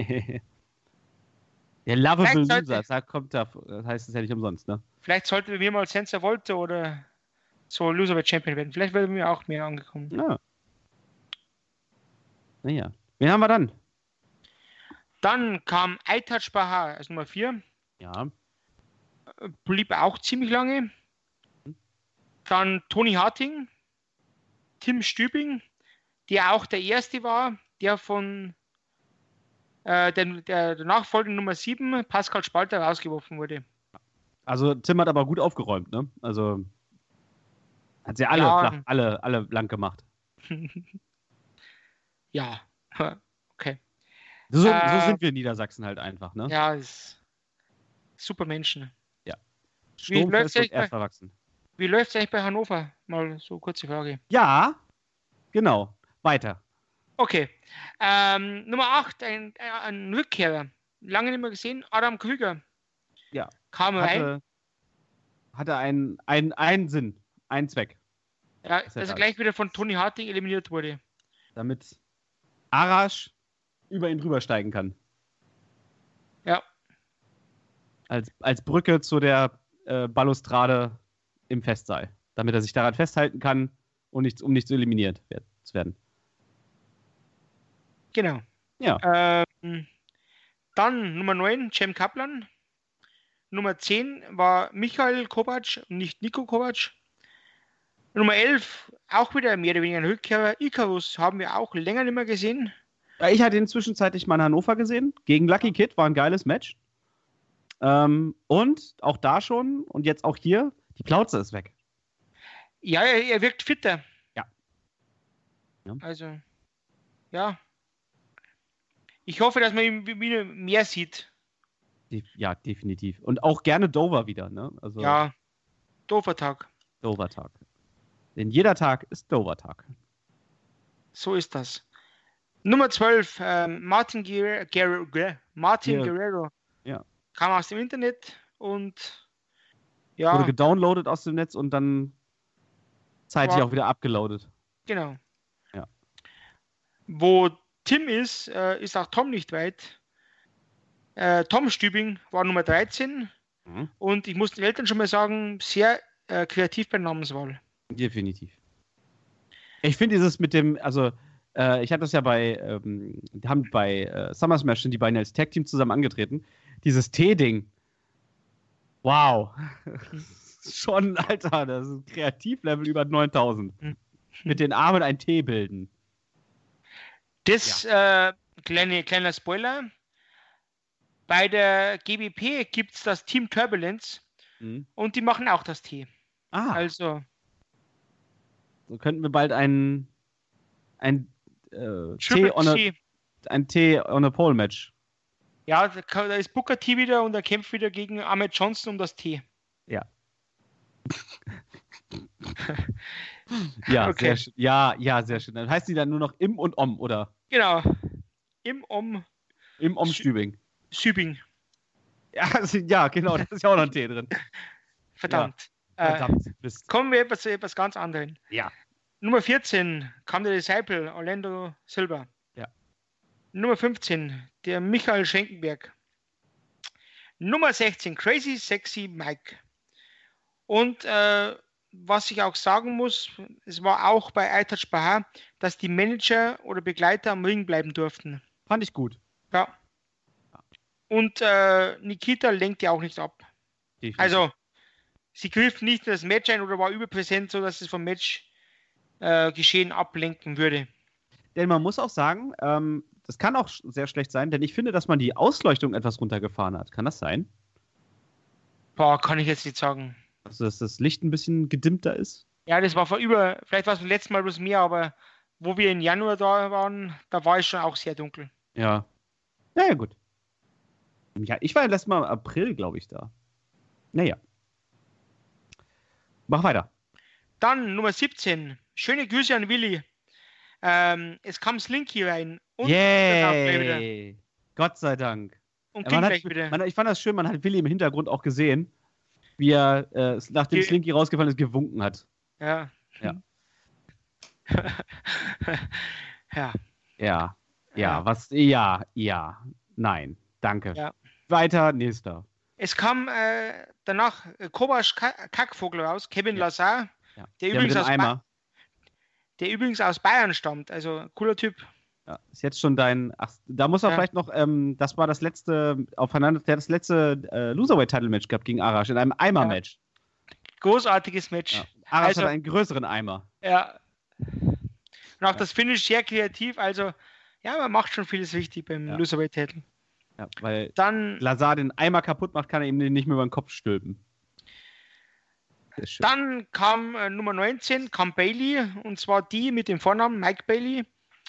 Der Lovable Loser, da kommt da, das heißt es ja nicht umsonst, ne? Vielleicht sollten wir mal Sensor Volte oder so Loserweight Champion werden. Vielleicht werden wir auch mehr angekommen. Ja. Naja. Wen haben wir dann? Dann kam iTouch Bahar als Nummer vier. Ja. Blieb auch ziemlich lange. Dann Tony Harting, Tim Stübing, der auch der erste war, der von äh, der, der, der nachfolgende Nummer sieben, Pascal Spalter, rausgeworfen wurde. Also Tim hat aber gut aufgeräumt, ne? Also hat sie alle, ja. flach, alle, alle blank gemacht. Ja, okay. So, äh, so sind wir in Niedersachsen halt einfach, ne? Ja, ist super Menschen. Ja. Wie läuft und erst verwachsen. Wie läuft es eigentlich bei Hannover? Mal so kurze Frage. Ja, genau. Weiter. Okay. Ähm, Nummer acht, ein, ein Rückkehrer. Lange nicht mehr gesehen. Adam Krüger. Ja. Kam hatte, rein. Hatte einen, einen, einen Sinn, einen Zweck. Ja, dass er gleich wieder von Tony Harting eliminiert wurde. Damit Arash über ihn drüber steigen kann. Ja. Als, als Brücke zu der äh, Balustrade im Festsaal. Damit er sich daran festhalten kann, und nicht, um nicht zu eliminiert zu werden. Genau. Ja. Ähm, dann Nummer neun, Cem Kaplan. Nummer zehn war Michael Kovac, nicht Nico Kovac. Nummer elf, auch wieder mehr oder weniger ein Rückkehrer. Icarus haben wir auch länger nicht mehr gesehen. Ich hatte ihn zwischenzeitlich mal in Hannover gesehen. Gegen Lucky Kid war ein geiles Match. Ähm, und auch da schon, und jetzt auch hier, die Plauze ist weg. Ja, er, er wirkt fitter. Ja. ja. Also, ja. Ich hoffe, dass man ihn wieder mehr sieht. Ja, definitiv. Und auch gerne Dover wieder, ne? Also, ja, Dover-Tag. Dover-Tag. Denn jeder Tag ist Dover-Tag. So ist das. Nummer zwölf, ähm, Martin, Guerrero, Guerrero, Martin ja. Guerrero. Ja. Kam aus dem Internet und ja. Wurde gedownloadet aus dem Netz und dann zeitig auch wieder abgeloadet. Genau. Ja. Wo Tim ist, äh, ist auch Tom nicht weit. Äh, Tom Stübing war Nummer dreizehn. Mhm. Und ich muss den Eltern schon mal sagen, sehr äh, kreativ bei Namenswahl. Definitiv. Ich finde dieses mit dem, also äh, ich hatte das ja bei, ähm, haben bei äh, Summer Smash sind die beiden als Tag-Team zusammen angetreten. Dieses T-Ding. Wow. Schon, Alter, das ist ein Kreativlevel über neuntausend. Mhm. Mit den Armen ein T bilden. Das, ja. äh, kleine, kleiner Spoiler. Bei der G B P gibt es das Team Turbulence mhm. und die machen auch das T. Ah. Also. So könnten wir bald ein ein äh, T on a, ein T on a Pole Match. Ja, da, da ist Booker T wieder und er kämpft wieder gegen Ahmed Johnson um das T. Ja. Ja, Okay. sehr schön. Ja, ja, sehr schön. Dann heißt die dann nur noch Im und Om, oder? Genau. Im Om Im Om Sü- Stübing. Sübing. Ja, also, ja, genau, da ist ja auch noch ein T drin. Verdammt. Äh, Verdammt, Mist. kommen wir etwas zu etwas ganz anderem. Ja. Nummer vierzehn kam der Disciple Orlando Silva. Ja. Nummer fünfzehn der Michael Schenkenberg. Nummer sechzehn Crazy Sexy Mike. Und äh, was ich auch sagen muss, es war auch bei iTouch Baha, dass die Manager oder Begleiter am Ring bleiben durften. Fand ich gut. Ja. Und äh, Nikita lenkt ja auch nicht ab. Definitiv. Also, sie griff nicht in das Match ein oder war überpräsent, sodass es vom Match äh, geschehen ablenken würde. Denn man muss auch sagen, ähm, das kann auch sehr schlecht sein, denn ich finde, dass man die Ausleuchtung etwas runtergefahren hat. Kann das sein? Boah, kann ich jetzt nicht sagen. Also, dass das Licht ein bisschen gedimmter ist? Ja, das war vor über, vielleicht war es beim letzten Mal bloß mehr, aber wo wir im Januar da waren, da war es schon auch sehr dunkel. Ja. Naja, gut. Ja, ich war ja letztes Mal im April, glaube ich, da. Naja. Mach weiter. Dann Nummer siebzehn. Schöne Grüße an Willi. Ähm, es kam Slinky rein. Und das auch gleich wieder. Yay! Gott sei Dank. Und Ja, ging man hat, gleich wieder. man, ich fand das schön, man hat Willi im Hintergrund auch gesehen, wie er, äh, nachdem Ge- Slinky rausgefallen ist, gewunken hat. Ja. Ja. Ja. Ja. Ja, Ja. was, ja, ja, nein, danke. Ja. Weiter, nächster. Es kam äh, danach äh, Kobash Ka- Kackvogel raus, Kevin Ja. Lazar, Ja. der, Der mit übrigens dem aus ba- Eimer. der übrigens aus Bayern stammt. Also cooler Typ. Ja, ist jetzt schon dein, ach, da muss er Ja. vielleicht noch, ähm, das war das letzte, aufeinander, der hat das letzte äh, Loserweight-Title-Match gehabt gegen Arash, in einem Eimer-Match. Großartiges Match. Ja. Arash Also- hat einen größeren Eimer. Ja. Und auch das Finish sehr kreativ. Also, ja, man macht schon vieles richtig beim Ja. Loserweight-Title. Ja, weil Dann, Lazar den Eimer kaputt macht, kann er ihm den nicht mehr über den Kopf stülpen. Sehr schön. dann kam äh, Nummer neunzehn, kam Bailey, und zwar die mit dem Vornamen Mike Bailey.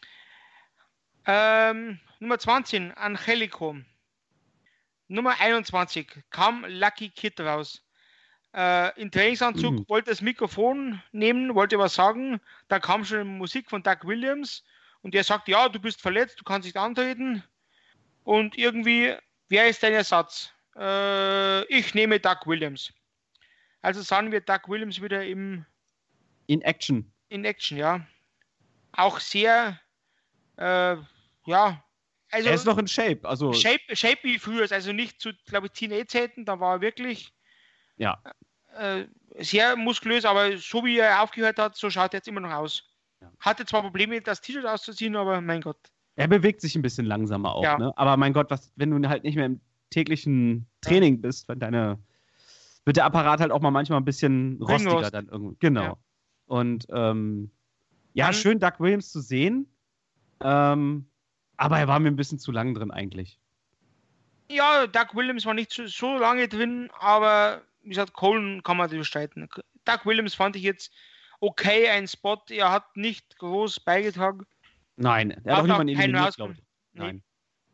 Ähm, Nummer zwanzig, Angelico. Nummer einundzwanzig, kam Lucky Kid raus. Äh, in Trainingsanzug, Mhm. wollte das Mikrofon nehmen, wollte was sagen. Da kam schon Musik von Doug Williams und der sagt, ja, du bist verletzt, du kannst nicht antreten. Und irgendwie, wer ist dein Ersatz? Äh, ich nehme Doug Williams. Also sahen wir Doug Williams wieder im, In Action. in Action, ja. Auch sehr, äh, ja, also Er ist noch in Shape, also Shape, Shape wie früher, also nicht zu, glaube ich, Teenage-Zeiten, da war er wirklich ja. äh, sehr muskulös, aber so wie er aufgehört hat, so schaut er jetzt immer noch aus. Ja. Hatte zwar Probleme, das T-Shirt auszuziehen, aber mein Gott. Er bewegt sich ein bisschen langsamer auch, Ja. ne? Aber mein Gott, was, wenn du halt nicht mehr im täglichen Training bist, wenn deine, wird der Apparat halt auch mal manchmal ein bisschen rostiger Ringrost. dann irgendwie. Genau. Ja. Und ähm, ja, Dann- schön Doug Williams zu sehen. Ähm, aber er war mir ein bisschen zu lang drin eigentlich. Ja, Doug Williams war nicht so, so lange drin, aber wie gesagt, Colin kann man überstreiten. Doug Williams fand ich jetzt okay, ein Spot, er hat nicht groß beigetragen. Nein, er Hat hat auch auch niemanden keinen eliminiert, rausgenommen. glaube ich. Nee. Nein.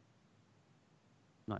Nein.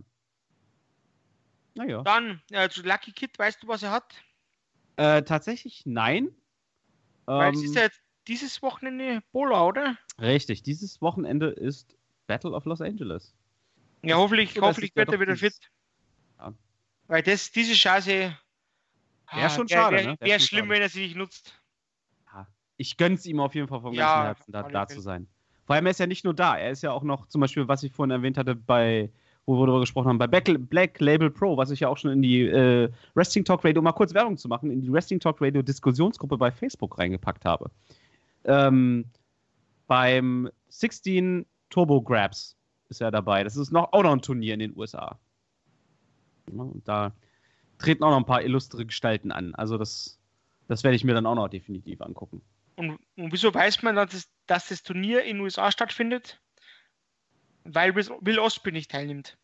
Naja. Dann äh, zu Lucky Kid, weißt du, was er hat? Äh, tatsächlich nein. Weil es Ähm, ist ja jetzt dieses Wochenende Bola, oder? Richtig, dieses Wochenende ist Battle of Los Angeles. Ja, hoffentlich, So, das hoffentlich ist ja wird er doch wieder dieses- fit. Ja. Weil das, diese Chance Wär schon schade, Wäre ne? Wär wär schon schlimm, schade. wenn er sie nicht nutzt. Ich gönn's ihm auf jeden Fall vom Ja, ganzen Herzen, da, auf alle da Fälle. zu sein. Vor allem, er ist ja nicht nur da, er ist ja auch noch, zum Beispiel, was ich vorhin erwähnt hatte, bei, wo wir darüber gesprochen haben, bei Black, Black Label Pro, was ich ja auch schon in die äh, Wrestling Talk Radio, um mal kurz Werbung zu machen, in die Wrestling Talk Radio Diskussionsgruppe bei Facebook reingepackt habe. Ähm, beim sechzehn Turbo Grabs ist er dabei. Das ist noch, auch noch ein Turnier in den U S A. Ja, und da treten auch noch ein paar illustre Gestalten an. Also das, das werde ich mir dann auch noch definitiv angucken. Und, und wieso weiß man, dass das, dass das Turnier in den U S A stattfindet? Weil Will Ospreay nicht teilnimmt.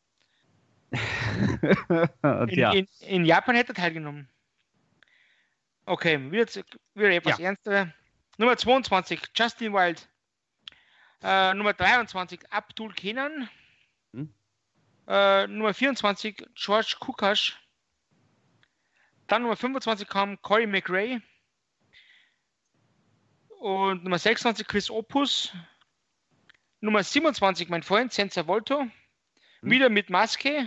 Und In, ja. in, in Japan hätte er teilgenommen. Okay, wieder, zu, wieder etwas Ja. ernster. Nummer zweiundzwanzig, Justin Wild. Äh, Nummer dreiundzwanzig, Abdul Kenan. Hm? Äh, Nummer vierundzwanzig, George Kukash. Dann Nummer fünfundzwanzig kam Corey McRae. Und Nummer sechsundzwanzig Chris Opus. Nummer siebenundzwanzig mein Freund Senza Volto. Hm. Wieder mit Maske.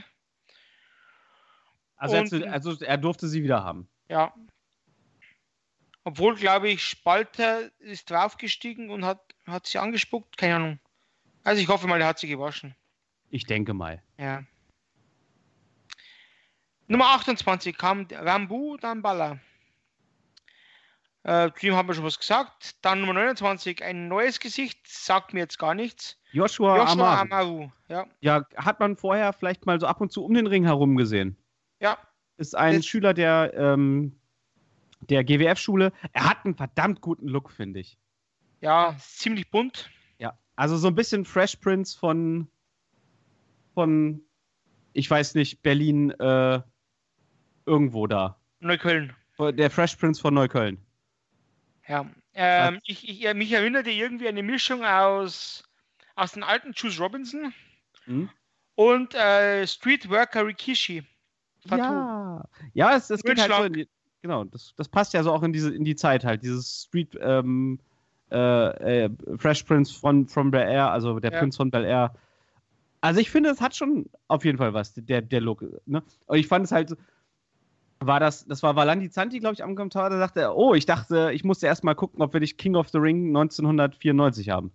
Also, und, er, also er durfte sie wieder haben. Ja. Obwohl, glaube ich, Spalter ist draufgestiegen und hat, hat sie angespuckt. Keine Ahnung. Also ich hoffe mal, er hat sie gewaschen. Ich denke mal. Ja. Nummer achtundzwanzig kam Rambu Damballa. Äh, zu ihm haben wir schon was gesagt. Dann Nummer neunundzwanzig, ein neues Gesicht, sagt mir jetzt gar nichts. Joshua, Joshua Amaru. Amaru. Ja. ja, hat man vorher vielleicht mal so ab und zu um den Ring herum gesehen. Ja. Ist ein das Schüler der, ähm, der G W F-Schule. Er hat einen verdammt guten Look, finde ich. Ja, ziemlich bunt. Ja, also so ein bisschen Fresh Prince von, von ich weiß nicht, Berlin, äh, irgendwo da. Neukölln. Der Fresh Prince von Neukölln. Ja, ähm, ich, ich, mich erinnerte irgendwie eine Mischung aus, aus den alten Juice Robinson hm? und äh, Streetworker Rikishi. Tattoo. Ja, ja es, es geht halt so in die, genau, das, das passt ja so auch in diese in die Zeit halt, dieses Street ähm, äh, äh, Fresh Prince von from Bel Air, also der ja. Prinz von Bel Air. Also ich finde, es hat schon auf jeden Fall was, der, der Look. Ne? Und ich fand es halt, war das, das war Valandi Zanti, glaube ich, am Kommentar, da sagte er, oh, ich dachte, ich musste erst mal gucken, ob wir nicht King of the Ring neunzehnhundertvierundneunzig haben.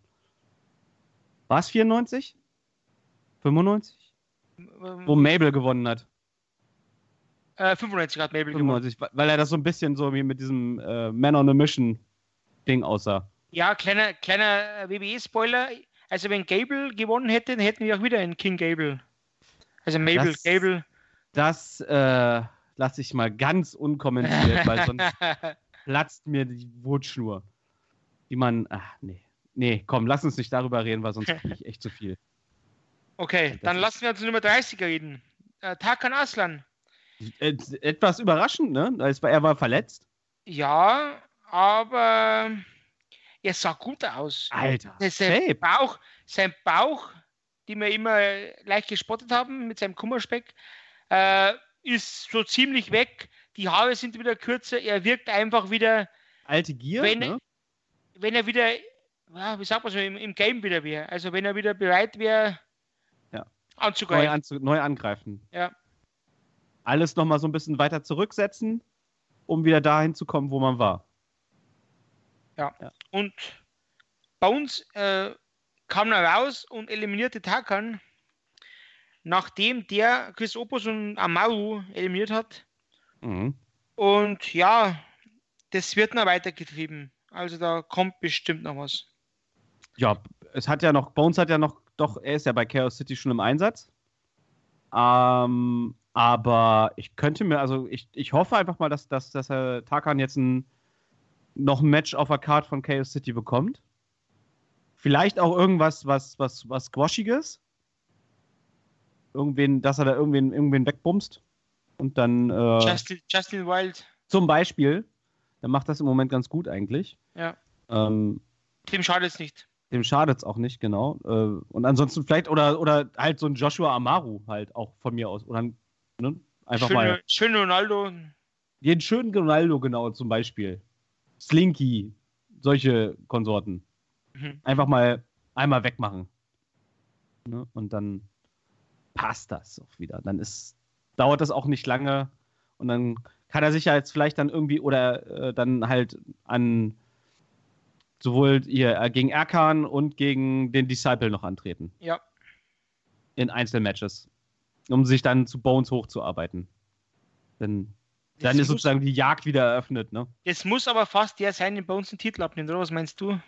War es vierundneunzig? fünfundneunzig? Ähm, Wo Mabel gewonnen hat. Äh, fünfundneunzig hat Mabel fünfundneunzig, gewonnen. Weil er das so ein bisschen so wie mit diesem äh, Man on a Mission Ding aussah. Ja, kleiner, kleiner W W E-Spoiler. Also wenn Gable gewonnen hätte, dann hätten wir auch wieder einen King Gable. Also Mabel, das, Gable. Das äh, lasse ich mal ganz unkommentiert, weil sonst platzt mir die Wutschnur. Die man, ach nee. Nee, komm, lass uns nicht darüber reden, weil sonst kriege ich echt zu viel. Okay, dann lassen wir uns Nummer dreißig reden. Äh, Tarkan Aslan. Etwas überraschend, ne? Er war verletzt. Ja, aber er sah gut aus. Alter, sein Bauch, sein Bauch, den wir immer leicht gespottet haben mit seinem Kummerspeck, äh, ist so ziemlich weg. Die Haare sind wieder kürzer. Er wirkt einfach wieder. Alte Gier, wenn, ne? wenn er wieder, wie sagt man so, im, im Game wieder wäre. Also wenn er wieder bereit wäre, ja. anzugreifen. Neu, anzu, neu angreifen. Ja. Alles nochmal so ein bisschen weiter zurücksetzen, um wieder dahin zu kommen, wo man war. Ja. ja. Und Bones äh, kam er raus und eliminierte Tarkan, nachdem der Chris Opus und Amaru eliminiert hat. Mhm. Und ja, das wird noch weitergetrieben. Also da kommt bestimmt noch was. Ja, es hat ja noch, Bones hat ja noch, doch, er ist ja bei Chaos City schon im Einsatz. Ähm, aber ich könnte mir, also ich, ich hoffe einfach mal, dass, dass, dass Herr Tarkan jetzt ein, noch ein Match auf der Card von Chaos City bekommt. Vielleicht auch irgendwas, was, was, was Squashiges. Irgendwen, dass er da irgendwen, irgendwen wegbumst. Und dann. Äh, Justin, Justin Wild. Zum Beispiel. Der macht das im Moment ganz gut eigentlich. Ja. Ähm, dem schadet es nicht. Dem schadet es auch nicht, genau. Äh, und ansonsten vielleicht, oder, oder halt so ein Joshua Amaru halt auch von mir aus. Oder ne? Einfach schön, mal. Schön Ronaldo. Den schönen Ronaldo, genau, zum Beispiel. Slinky. Solche Konsorten. Mhm. Einfach mal einmal wegmachen. Ne? Und dann passt das auch wieder. Dann ist, dauert das auch nicht lange und dann kann er sich ja jetzt vielleicht dann irgendwie oder äh, dann halt an sowohl hier äh, gegen Erkan und gegen den Disciple noch antreten. Ja. In Einzelmatches. Um sich dann zu Bones hochzuarbeiten. Denn dann das ist sozusagen die Jagd wieder eröffnet, ne? Es muss aber fast der sein, den Bones den Titel abnimmt, oder was meinst du?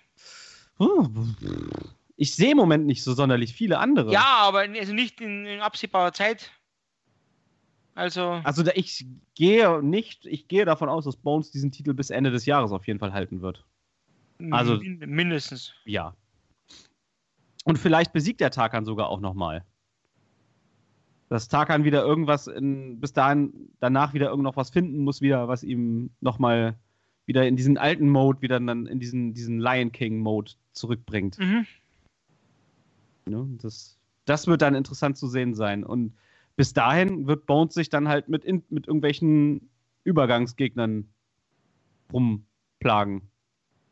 Ich sehe im Moment nicht so sonderlich viele andere. Ja, aber also nicht in, in absehbarer Zeit. Also. Also da, ich gehe nicht, ich gehe davon aus, dass Bones diesen Titel bis Ende des Jahres auf jeden Fall halten wird. Also mindestens. Ja. Und vielleicht besiegt der Tarkan sogar auch nochmal. Dass Tarkan wieder irgendwas in, bis dahin danach wieder irgend noch was finden muss, wieder, was ihm nochmal wieder in diesen alten Mode, wieder dann in diesen, diesen Lion King Mode zurückbringt. Mhm. Ja, das, das wird dann interessant zu sehen sein. Und bis dahin wird Bones sich dann halt mit, in, mit irgendwelchen Übergangsgegnern rumplagen.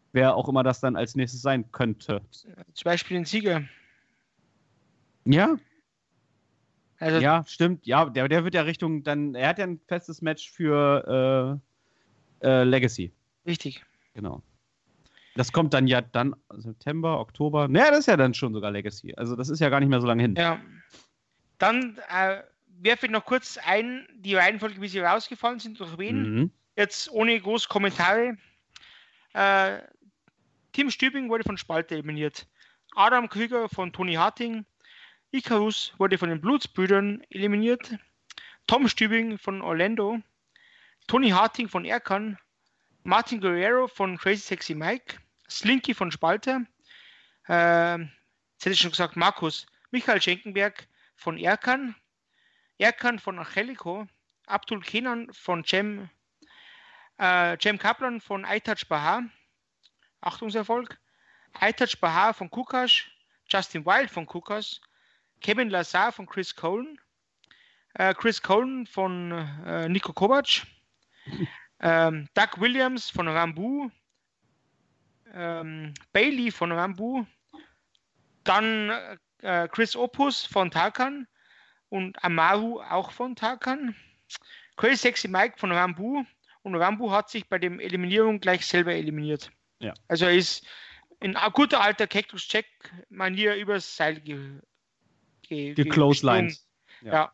wer auch immer das dann als nächstes sein könnte. Zum Beispiel den Sieger. Ja. Also, ja, stimmt. Ja, der, der wird ja Richtung dann, er hat ja ein festes Match für äh, äh, Legacy. Richtig. Genau. Das kommt dann ja dann September, Oktober. Naja, das ist ja dann schon sogar Legacy. Also das ist ja gar nicht mehr so lange hin. Ja. Dann äh, werfe ich noch kurz ein, die Reihenfolge, wie sie rausgefallen sind, durch wen. Mhm. Jetzt ohne groß Kommentare. Äh, Tim Stübing wurde von Spalter eliminiert. Adam Krüger von Tony Harting. Icarus wurde von den Blutsbrüdern eliminiert. Tom Stübing von Orlando. Tony Harting von Erkan. Martin Guerrero von Crazy Sexy Mike. Slinky von Spalter. Äh, jetzt hätte ich schon gesagt, Markus. Michael Schenkenberg von Erkan. Erkan von Angelico. Abdul Kenan von Cem. Äh, Cem Kaplan von iTouch Bahar. Achtungserfolg. iTouch Bahar von Kukas. Justin Wild von Kukas. Kevin Lazar von Chris Colen, äh, Chris Colen von äh, Nico Kovac, ähm, Doug Williams von Rambu, ähm, Bailey von Rambu, dann äh, Chris Opus von Tarkan und Amaru auch von Tarkan, Crazy Sexy Mike von Rambu und Rambu hat sich bei der Eliminierung gleich selber eliminiert. Ja. Also er ist in guter alter Cactus-Check-Manier übers Seil ge Die Close Lines. Ja. ja.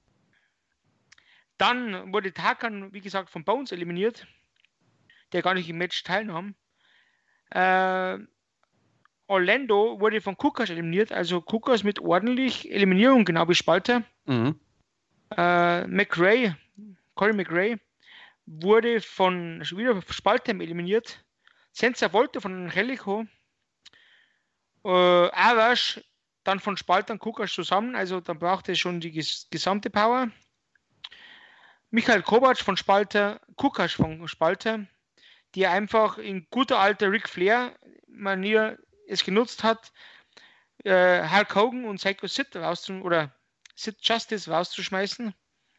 Dann wurde Tarkan, wie gesagt, von Bones eliminiert, der gar nicht im Match teilnahm. Äh, Orlando wurde von Kukas eliminiert, also Kukas mit ordentlich Eliminierung, genau wie Spalter. Mhm. Äh, McRae, Corey McRae, wurde von wieder Spalter eliminiert. Senza Volta von Angelico. Äh, Arash dann von Spalter und Kukas zusammen, also dann braucht er schon die ges- gesamte Power. Michael Kovac von Spalter, Kukas von Spalter, die einfach in guter alter Ric Flair-Manier es genutzt hat, äh, Hulk Hogan und Psycho Sid rauszuschmeißen oder Sid Justice rauszuschmeißen.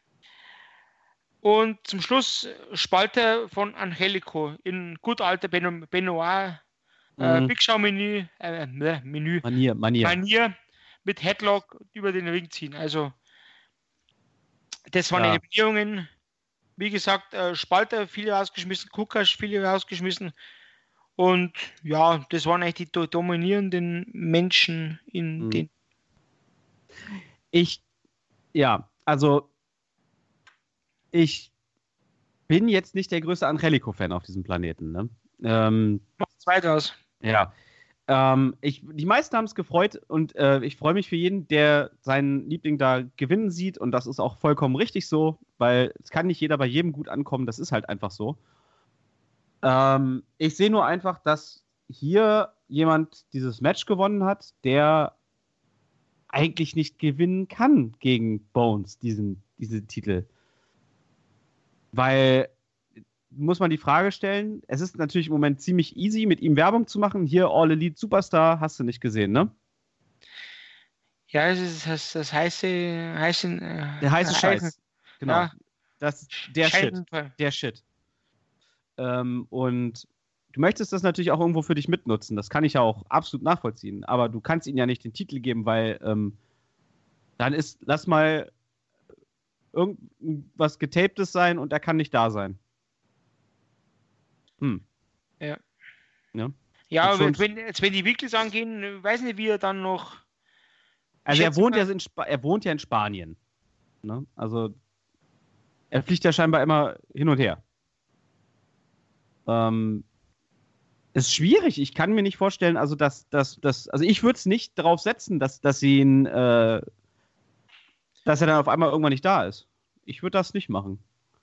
Und zum Schluss Spalter von Angelico in gut alter Ben- Benoit Äh, Mhm. Big Show Menü, äh, ne, Menü, Manier, Manier. Manier mit Headlock über den Ring ziehen. Also das waren Ja. Eliminierungen. Wie gesagt, äh, Spalter viele rausgeschmissen, Kukas viele rausgeschmissen. Und ja, das waren eigentlich die do- dominierenden Menschen in Mhm. den. Ich, ja, also ich bin jetzt nicht der größte Angelico-Fan auf diesem Planeten, ne? Ähm, Macht zwei draus. Ja. Ähm, ich, die meisten haben es gefreut und äh, ich freue mich für jeden, der seinen Liebling da gewinnen sieht und das ist auch vollkommen richtig so, weil es kann nicht jeder bei jedem gut ankommen, das ist halt einfach so. Ähm, ich sehe nur einfach, dass hier jemand dieses Match gewonnen hat, der eigentlich nicht gewinnen kann gegen Bones, diesen, diese Titel. Weil muss man die Frage stellen, es ist natürlich im Moment ziemlich easy, mit ihm Werbung zu machen. Hier All Elite Superstar, hast du nicht gesehen, ne? Ja, das ist das, das heiße, heiße, äh, Der heiße Scheiß. Genau. Ja. Das ist der Shit. Scheinbar. Der Shit. Ähm, und du möchtest das natürlich auch irgendwo für dich mitnutzen. Das kann ich ja auch absolut nachvollziehen. Aber du kannst ihm ja nicht den Titel geben, weil ähm, dann ist, lass mal irgendwas Getaptes sein und er kann nicht da sein. Hm. Ja. Ja, Ja, Und schon- wenn, jetzt, wenn die Weeklies angehen, weiß nicht, wie er dann noch. Also Ich er schätze wohnt, mal- ja in Spa- er wohnt ja in Spanien. Ne? Also er fliegt ja scheinbar immer hin und her. Ähm, ist schwierig. Ich kann mir nicht vorstellen, also dass, dass, dass also ich würde es nicht darauf setzen, dass, dass sie ihn, äh, dass er dann auf einmal irgendwann nicht da ist. Ich würde das nicht machen.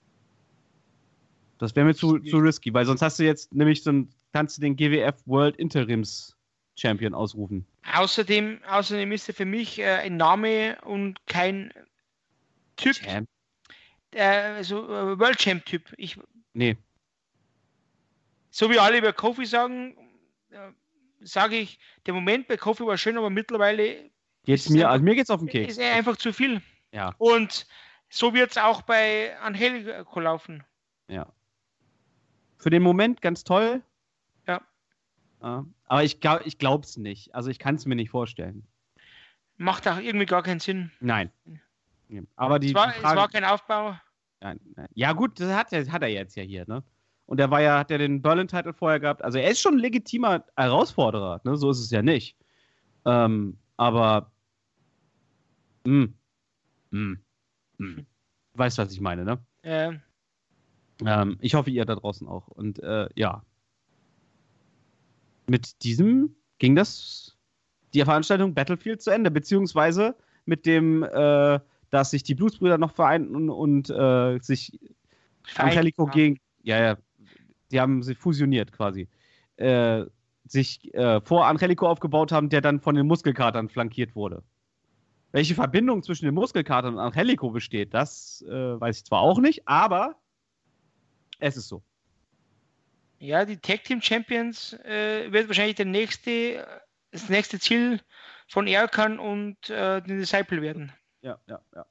Das wäre mir zu, zu risky, weil sonst hast du jetzt nämlich so ein, kannst du den G W F World Interims Champion ausrufen. Außerdem, außerdem ist er für mich äh, ein Name und kein Typ, Champ? äh, also äh, World Champ Typ. Ich, Nee. so wie alle über Kofi sagen, äh, sage ich, der Moment bei Kofi war schön, aber mittlerweile Geht's ist mir, einfach- also mir geht's auf den ist Keks. er einfach zu viel. Ja, Und so wird es auch bei Angelico laufen. ja. Für den Moment ganz toll. Ja. Ja. Aber ich, glaub, ich glaube es nicht. Also ich kann es mir nicht vorstellen. Macht auch irgendwie gar keinen Sinn. Nein. Aber die, es, war, die Frage, es war kein Aufbau. Nein, nein. Ja gut, das hat, er- hat er jetzt ja hier, ne? Und er war ja, hat ja den Berlin-Title vorher gehabt. Also er ist schon ein legitimer Herausforderer, ne? So ist es ja nicht. Ähm, aber mh, mh, mh. Du weißt, was ich meine, ne? Äh, Ähm, ich hoffe, ihr da draußen auch. Und äh, ja. Mit diesem ging das die Veranstaltung Battlefield zu Ende, beziehungsweise mit dem, äh, dass sich die Blutsbrüder noch vereinten und äh, sich Angelico gegen, ja, ja, die haben sie fusioniert quasi, äh, sich äh, vor Angelico aufgebaut haben, der dann von den Muskelkatern flankiert wurde. Welche Verbindung zwischen den Muskelkatern und Angelico besteht, das äh, weiß ich zwar auch nicht, aber es ist so. Ja, die Tag Team Champions äh, wird wahrscheinlich der nächste, das nächste Ziel von Erkan und äh, den Disciple werden. Ja, ja, ja.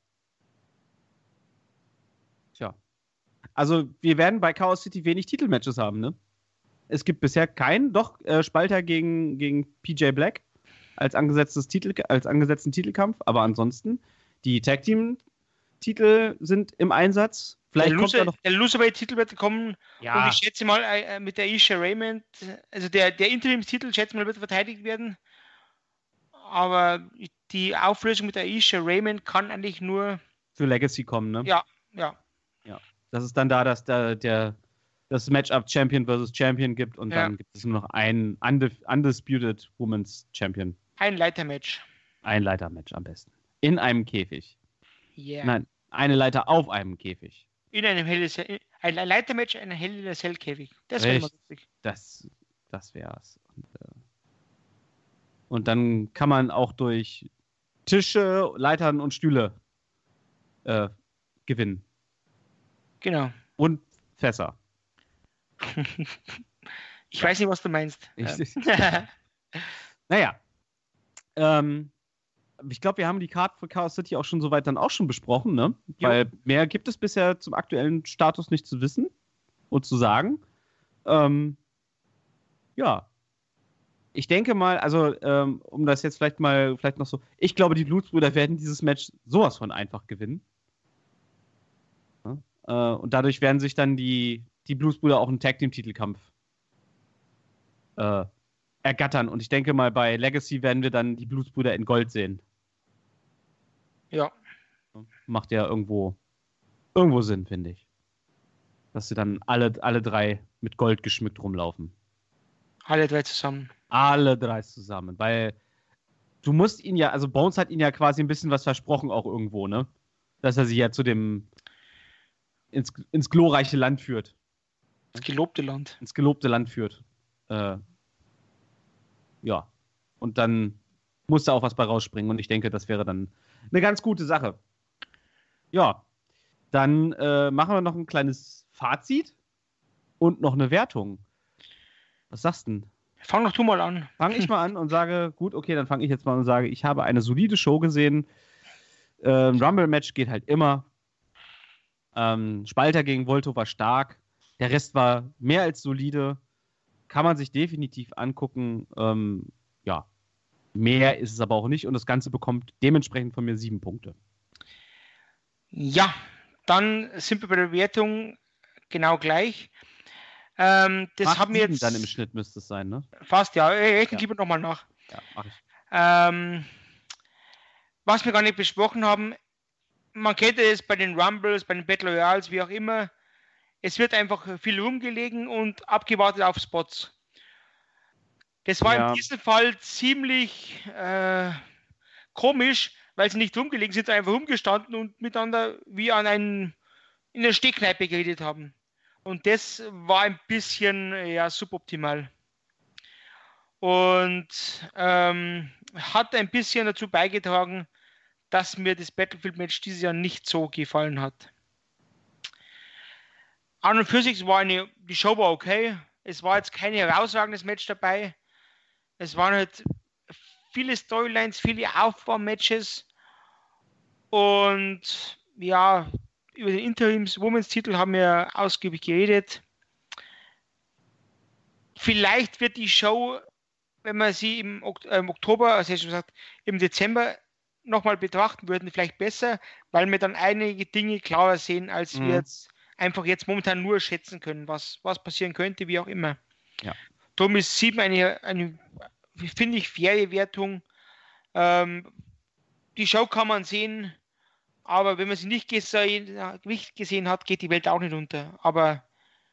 Tja. Also, wir werden bei Chaos City wenig Titelmatches haben, ne? Es gibt bisher keinen, doch äh, Spalter gegen, gegen P J Black als, angesetztes Titel, als angesetzten Titelkampf, aber ansonsten, die Tag Team Titel sind im Einsatz. Vielleicht der kommt Loser, da noch. Der Loserweight-Titel wird kommen Ja. und ich schätze mal äh, mit der Isha Raymond, also der, der Interimstitel, schätze mal, wird verteidigt werden. Aber die Auflösung mit der Isha Raymond kann eigentlich nur Für Legacy kommen, ne? Ja, ja. Ja. Das ist dann da, dass da der das Matchup Champion versus Champion gibt und Ja. dann gibt es nur noch ein Undif- Undisputed Women's Champion. Ein Leitermatch. Ein Leitermatch am besten. In einem Käfig. Yeah. Nein, eine Leiter auf einem Käfig. In einem Hell in a Cell, ein Leitermatch, ein Hell in a Cell Käfig. Das wäre mal Richtig. lustig. Das, das wär's. Und, äh, und dann kann man auch durch Tische, Leitern und Stühle äh, gewinnen. Genau. Und Fässer. Ich weiß nicht, was du meinst. Ich, Ja. Naja. Ähm, ich glaube, wir haben die Card für Chaos City auch schon soweit dann auch schon besprochen, ne? Jo. Weil mehr gibt es bisher zum aktuellen Status nicht zu wissen und zu sagen. Ähm, ja. Ich denke mal, also, ähm, um das jetzt vielleicht mal, vielleicht noch so, ich glaube, die Blutsbrüder werden dieses Match sowas von einfach gewinnen. Ja? Äh, und dadurch werden sich dann die, die Blutsbrüder auch einen Tag-Team-Titelkampf äh, ergattern. Und ich denke mal, bei Legacy werden wir dann die Blutsbrüder in Gold sehen. Ja. Macht ja irgendwo, irgendwo Sinn, finde ich. Dass sie dann alle, alle drei mit Gold geschmückt rumlaufen. Alle drei zusammen. Alle drei zusammen. Weil du musst ihn ja, also Bones hat ihn ja quasi ein bisschen was versprochen auch irgendwo, ne? Dass er sie ja zu dem ins, ins glorreiche Land führt. Das gelobte Land. Ins gelobte Land führt. Äh, ja. Und dann muss da auch was bei rausspringen. Und ich denke, das wäre dann eine ganz gute Sache. Ja. Dann äh, machen wir noch ein kleines Fazit und noch eine Wertung. Was sagst du denn? Fang doch du mal an. Fange ich mal an und sage, gut, okay, dann fange ich jetzt mal an und sage, ich habe eine solide Show gesehen. Ähm, Rumble-Match geht halt immer. Ähm, Spalter gegen Volto war stark. Der Rest war mehr als solide. Kann man sich definitiv angucken. Ähm, ja, mehr ist es aber auch nicht. Und das Ganze bekommt dementsprechend von mir sieben Punkte. Ja, dann sind wir bei der Wertung genau gleich. Ähm, das Acht, haben wir sieben jetzt dann im Schnitt müsste es sein, ne? fast, ja. Ich Ja. gebe nochmal nach. Ja, mach ich. Ähm, was wir gar nicht besprochen haben, man kennt es bei den Rumbles, bei den Battle Royals, wie auch immer. Es wird einfach viel rumgelegen und abgewartet auf Spots. Das war Ja. in diesem Fall ziemlich äh, komisch, weil sie nicht rumgelegen sind, einfach rumgestanden und miteinander wie an einen in der Stehkneipe geredet haben. Und das war ein bisschen ja, suboptimal. Und ähm, hat ein bisschen dazu beigetragen, dass mir das Battlefield-Match dieses Jahr nicht so gefallen hat. An und für sich war eine, die Show war okay. Es war jetzt kein herausragendes Match dabei. Es waren halt viele Storylines, viele Aufbaumatches. Und ja, über den Interims-Women's-Titel haben wir ausgiebig geredet. vielleicht wird die Show, wenn wir sie im, Ok- äh, im Oktober, also schon gesagt, im Dezember nochmal betrachten würden, vielleicht besser, weil wir dann einige Dinge klarer sehen, als Mhm. wir jetzt einfach jetzt momentan nur schätzen können, was, was passieren könnte, wie auch immer. Ja. Darum ist sieben eine, eine finde ich, faire Wertung. Ähm, die Show kann man sehen, aber wenn man sie nicht gesehen, nicht gesehen hat, geht die Welt auch nicht unter. Aber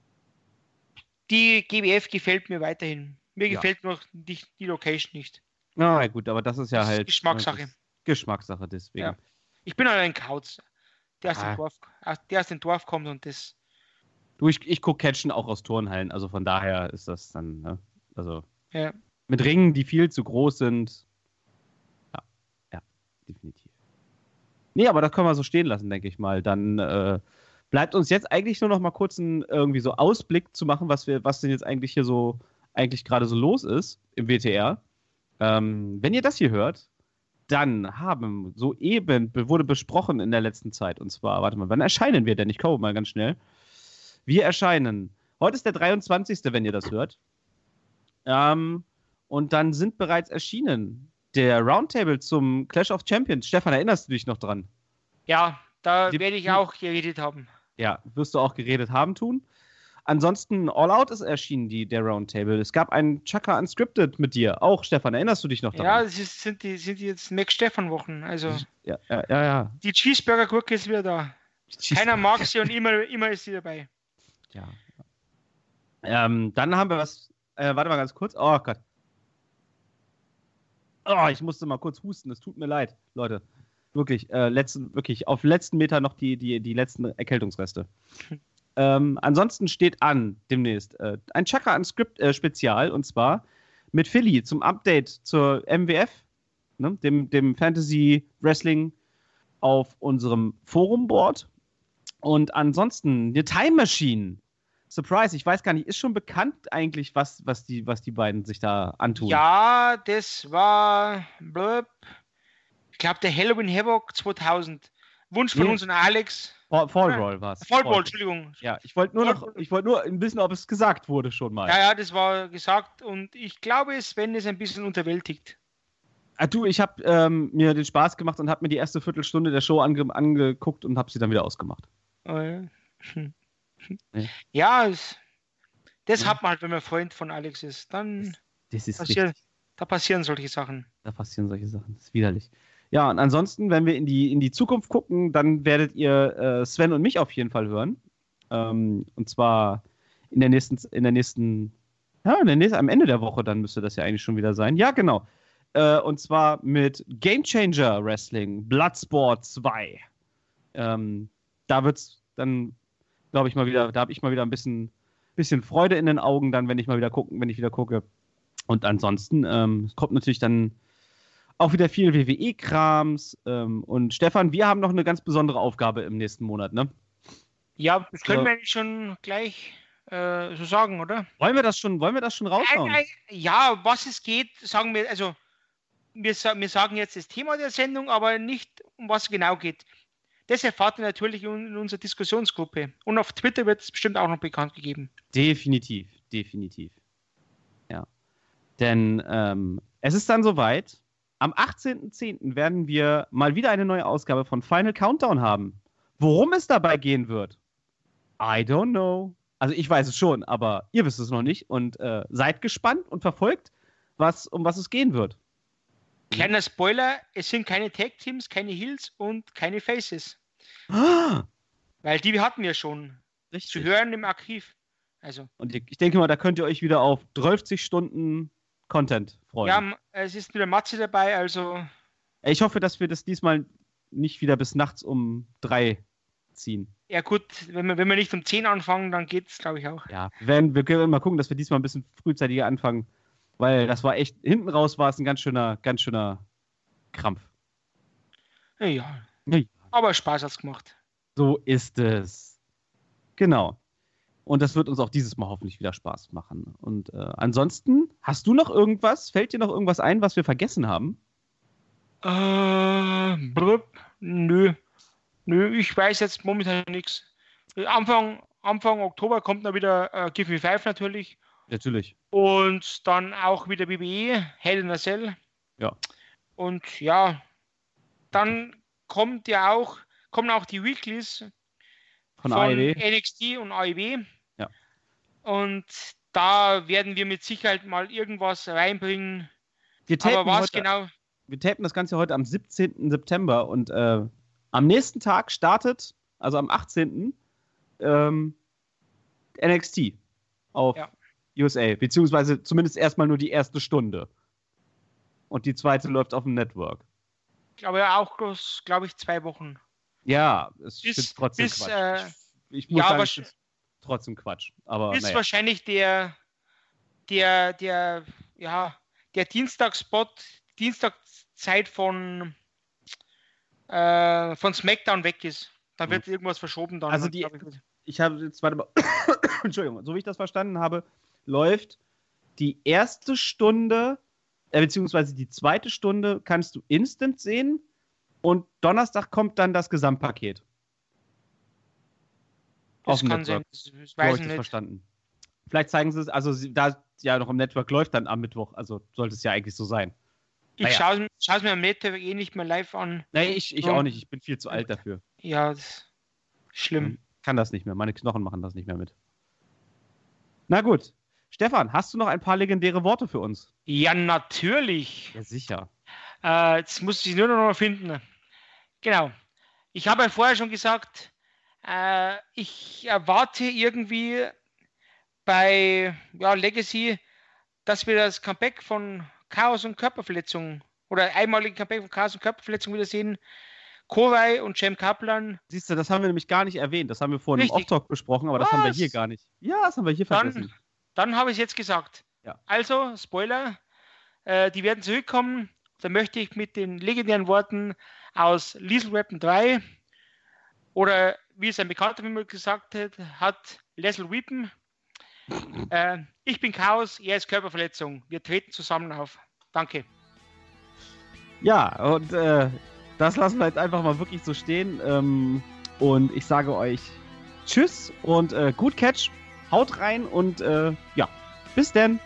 die G W F gefällt mir weiterhin. Mir Ja. gefällt noch die, die Location nicht. Na gut, aber das ist ja Das ist halt Geschmackssache. das ist Geschmackssache, deswegen. Ja. Ich bin halt ein Kauz, der aus, Ah. dem Dorf, der aus dem Dorf kommt und das. Du, ich, ich gucke Catchen auch aus Turnhallen, also von daher ist das dann, ne? Also Ja. mit Ringen, die viel zu groß sind. Ja, ja, definitiv. Nee, aber das können wir so stehen lassen, denke ich mal. Dann äh, bleibt uns jetzt eigentlich nur noch mal kurz einen irgendwie so Ausblick zu machen, was wir, was denn jetzt eigentlich hier so eigentlich gerade so los ist im W T R. Ähm, wenn ihr das hier hört, dann haben soeben wurde besprochen in der letzten Zeit, und zwar, warte mal, wann erscheinen wir denn? Ich komme mal ganz schnell. Wir erscheinen, heute ist der dreiundzwanzigste, wenn ihr das hört. Ähm, und dann sind bereits erschienen der Roundtable zum Clash of Champions. Stefan, erinnerst du dich noch dran? Ja, da Die- werde ich auch geredet haben. Ja, wirst du auch geredet haben tun. Ansonsten, All Out ist erschienen, die, der Roundtable. Es gab einen Chaka Unscripted mit dir. Auch, Stefan, erinnerst du dich noch Ja, daran? das ist, sind, die, sind die jetzt Mac Stefan Wochen. Also Ja, ja, ja. ja. die Cheeseburger-Gurke ist wieder da. Keiner mag sie und immer, immer ist sie dabei. Ja. Ähm, dann haben wir was. Äh, warte mal ganz kurz. Oh Gott. Oh, ich musste mal kurz husten. Es tut mir leid, Leute. Wirklich, äh, letzten, wirklich auf letzten Meter noch die, die, die letzten Erkältungsreste. ähm, ansonsten steht an demnächst äh, ein Chakra Unscript äh, Spezial, und zwar mit Philly zum Update zur M W F, ne, dem, dem Fantasy Wrestling auf unserem Forum-Board. Und ansonsten eine Time Machine. Surprise, ich weiß gar nicht, ist schon bekannt eigentlich, was, was, die, was die beiden sich da antun? Ja, das war blöb. Ich glaube, der Halloween Havoc zweitausend. Wunsch von Nee. uns und Alex. Fall, Fall Roll war es. Fall Brawl, Entschuldigung. Ja, ich wollte nur noch, ich wollte nur wissen, ob es gesagt wurde schon mal. Ja, ja, das war gesagt und ich glaube, Sven ist ein bisschen unterwältigt. Ah, du, ich habe ähm, mir den Spaß gemacht und habe mir die erste Viertelstunde der Show ange angeguckt und habe sie dann wieder ausgemacht. Oh, ja, hm. Nee. Ja, es, das Ja. hat man halt, wenn man Freund von Alex ist. Dann Das ist passiert, da passieren solche Sachen. Da passieren solche Sachen. Das ist widerlich. Ja, und ansonsten, wenn wir in die, in die Zukunft gucken, dann werdet ihr äh, Sven und mich auf jeden Fall hören. Ähm, und zwar in der nächsten, in der nächsten, ja, in der nächsten, am Ende der Woche, dann müsste das ja eigentlich schon wieder sein. Ja, genau. Äh, und zwar mit Game Changer Wrestling, Bloodsport zwei. Ähm, da wird's dann, glaube ich, mal wieder, da habe ich mal wieder ein bisschen, bisschen Freude in den Augen, dann, wenn ich mal wieder gucken, wenn ich wieder gucke. Und ansonsten ähm, kommt natürlich dann auch wieder viel W W E-Krams. Ähm, und Stefan, wir haben noch eine ganz besondere Aufgabe im nächsten Monat, ne? Ja, das können So. wir eigentlich schon gleich äh, so sagen, oder? Wollen wir das schon, wollen wir das schon raushauen? Ein, ein, ja, was es geht, sagen wir, also wir, sa- wir sagen jetzt das Thema der Sendung, aber nicht, um was es genau geht. Das erfahrt ihr natürlich in, in unserer Diskussionsgruppe. Und auf Twitter wird es bestimmt auch noch bekannt gegeben. Definitiv, definitiv. Ja. Denn ähm, es ist dann soweit. Am achtzehnten zehnten werden wir mal wieder eine neue Ausgabe von Final Countdown haben. Worum es dabei gehen wird, I don't know. Also ich weiß es schon, aber ihr wisst es noch nicht. Und äh, seid gespannt und verfolgt, was, um was es gehen wird. Kleiner Spoiler, es sind keine Tag-Teams, keine Heels und keine Faces. Ah, Weil die hatten wir schon richtig. zu hören im Archiv. Also, Und ich denke mal, da könnt ihr euch wieder auf dreißig Stunden Content freuen. ja, m- es ist wieder Matze dabei, also Ich hoffe, dass wir das diesmal nicht wieder bis nachts um drei ziehen. ja gut, wenn wir, wenn wir nicht um zehn anfangen, dann geht es, glaube ich, auch. Ja, wir, werden, wir können mal gucken, dass wir diesmal ein bisschen frühzeitiger anfangen, weil das war echt, hinten raus war es ein ganz schöner, ganz schöner Krampf. Ja, ja. Ja. Aber Spaß hat's gemacht. So ist es. Genau. Und das wird uns auch dieses Mal hoffentlich wieder Spaß machen. Und äh, ansonsten, hast du noch irgendwas? Fällt dir noch irgendwas ein, was wir vergessen haben? Äh, blub, nö. Nö, ich weiß jetzt momentan nichts. Anfang, Anfang Oktober kommt dann wieder äh, Give Me Five natürlich. Natürlich. Und dann auch wieder B B E, Hell in a Cell. Ja. Und ja, dann kommt ja auch, kommen auch die Weeklies Von, von A E W. N X T und A E W. Ja. Und da werden wir mit Sicherheit mal irgendwas reinbringen. Wir tapen Aber was heute, genau? Wir tapen das Ganze heute am siebzehnten September und äh, am nächsten Tag startet, also am achtzehnten Ähm, N X T auf Ja. U S A, beziehungsweise zumindest erstmal nur die erste Stunde. Und die zweite läuft auf dem Network. Aber ja auch bloß, glaube ich, zwei Wochen. Ja, es Bis- ist trotzdem bis, Quatsch. äh, ich, ich muss ja, sagen, aber es ist trotzdem Quatsch. Aber Ist naja. wahrscheinlich der, der, der, ja, der Dienstagspot, Dienstagszeit von, äh, von SmackDown weg ist. Da wird irgendwas verschoben dann. Also die- glaub ich. Ich habe jetzt, warte mal, Entschuldigung, so wie ich das verstanden habe, läuft die erste Stunde, äh, beziehungsweise die zweite Stunde kannst du instant sehen und Donnerstag kommt dann das Gesamtpaket. Das auf dem kann Network. sein. Das, das So habe weiß ich ich das nicht. verstanden. Vielleicht zeigen sie es, also sie, da es ja noch im Network läuft dann am Mittwoch, also sollte es ja eigentlich so sein. Ich Naja. schaue es mir am Network eh nicht mehr live an. Nee, ich, ich Ja. auch nicht, ich bin viel zu alt dafür. Ja, das ist schlimm. Kann das nicht mehr, meine Knochen machen das nicht mehr mit. Na gut. Stefan, hast du noch ein paar legendäre Worte für uns? Ja, natürlich. Ja, sicher. Äh, jetzt muss ich nur noch mal finden. Genau. Ich habe ja vorher schon gesagt, äh, ich erwarte irgendwie bei ja, Legacy, dass wir das Comeback von Chaos und Körperverletzung oder einmaligen Comeback von Chaos und Körperverletzung wieder sehen. Kowai und Cem Kaplan. Siehst du, das haben wir nämlich gar nicht erwähnt. Das haben wir vorhin im Richtig. Off-Talk besprochen, aber das haben wir Was? hier gar nicht. Ja, das haben wir hier Dann, vergessen. dann habe ich es jetzt gesagt. Ja. Also, Spoiler, äh, die werden zurückkommen. Da möchte ich mit den legendären Worten aus Lethal Weapon drei oder wie es ein Bekannter von mir gesagt hat, hat Lethal Weapon. Äh, ich bin Chaos, er ist Körperverletzung. Wir treten zusammen auf. Danke. Ja, und äh, das lassen wir jetzt einfach mal wirklich so stehen. Ähm, und ich sage euch Tschüss und äh, gut Catch. Haut rein und äh, ja, bis denn.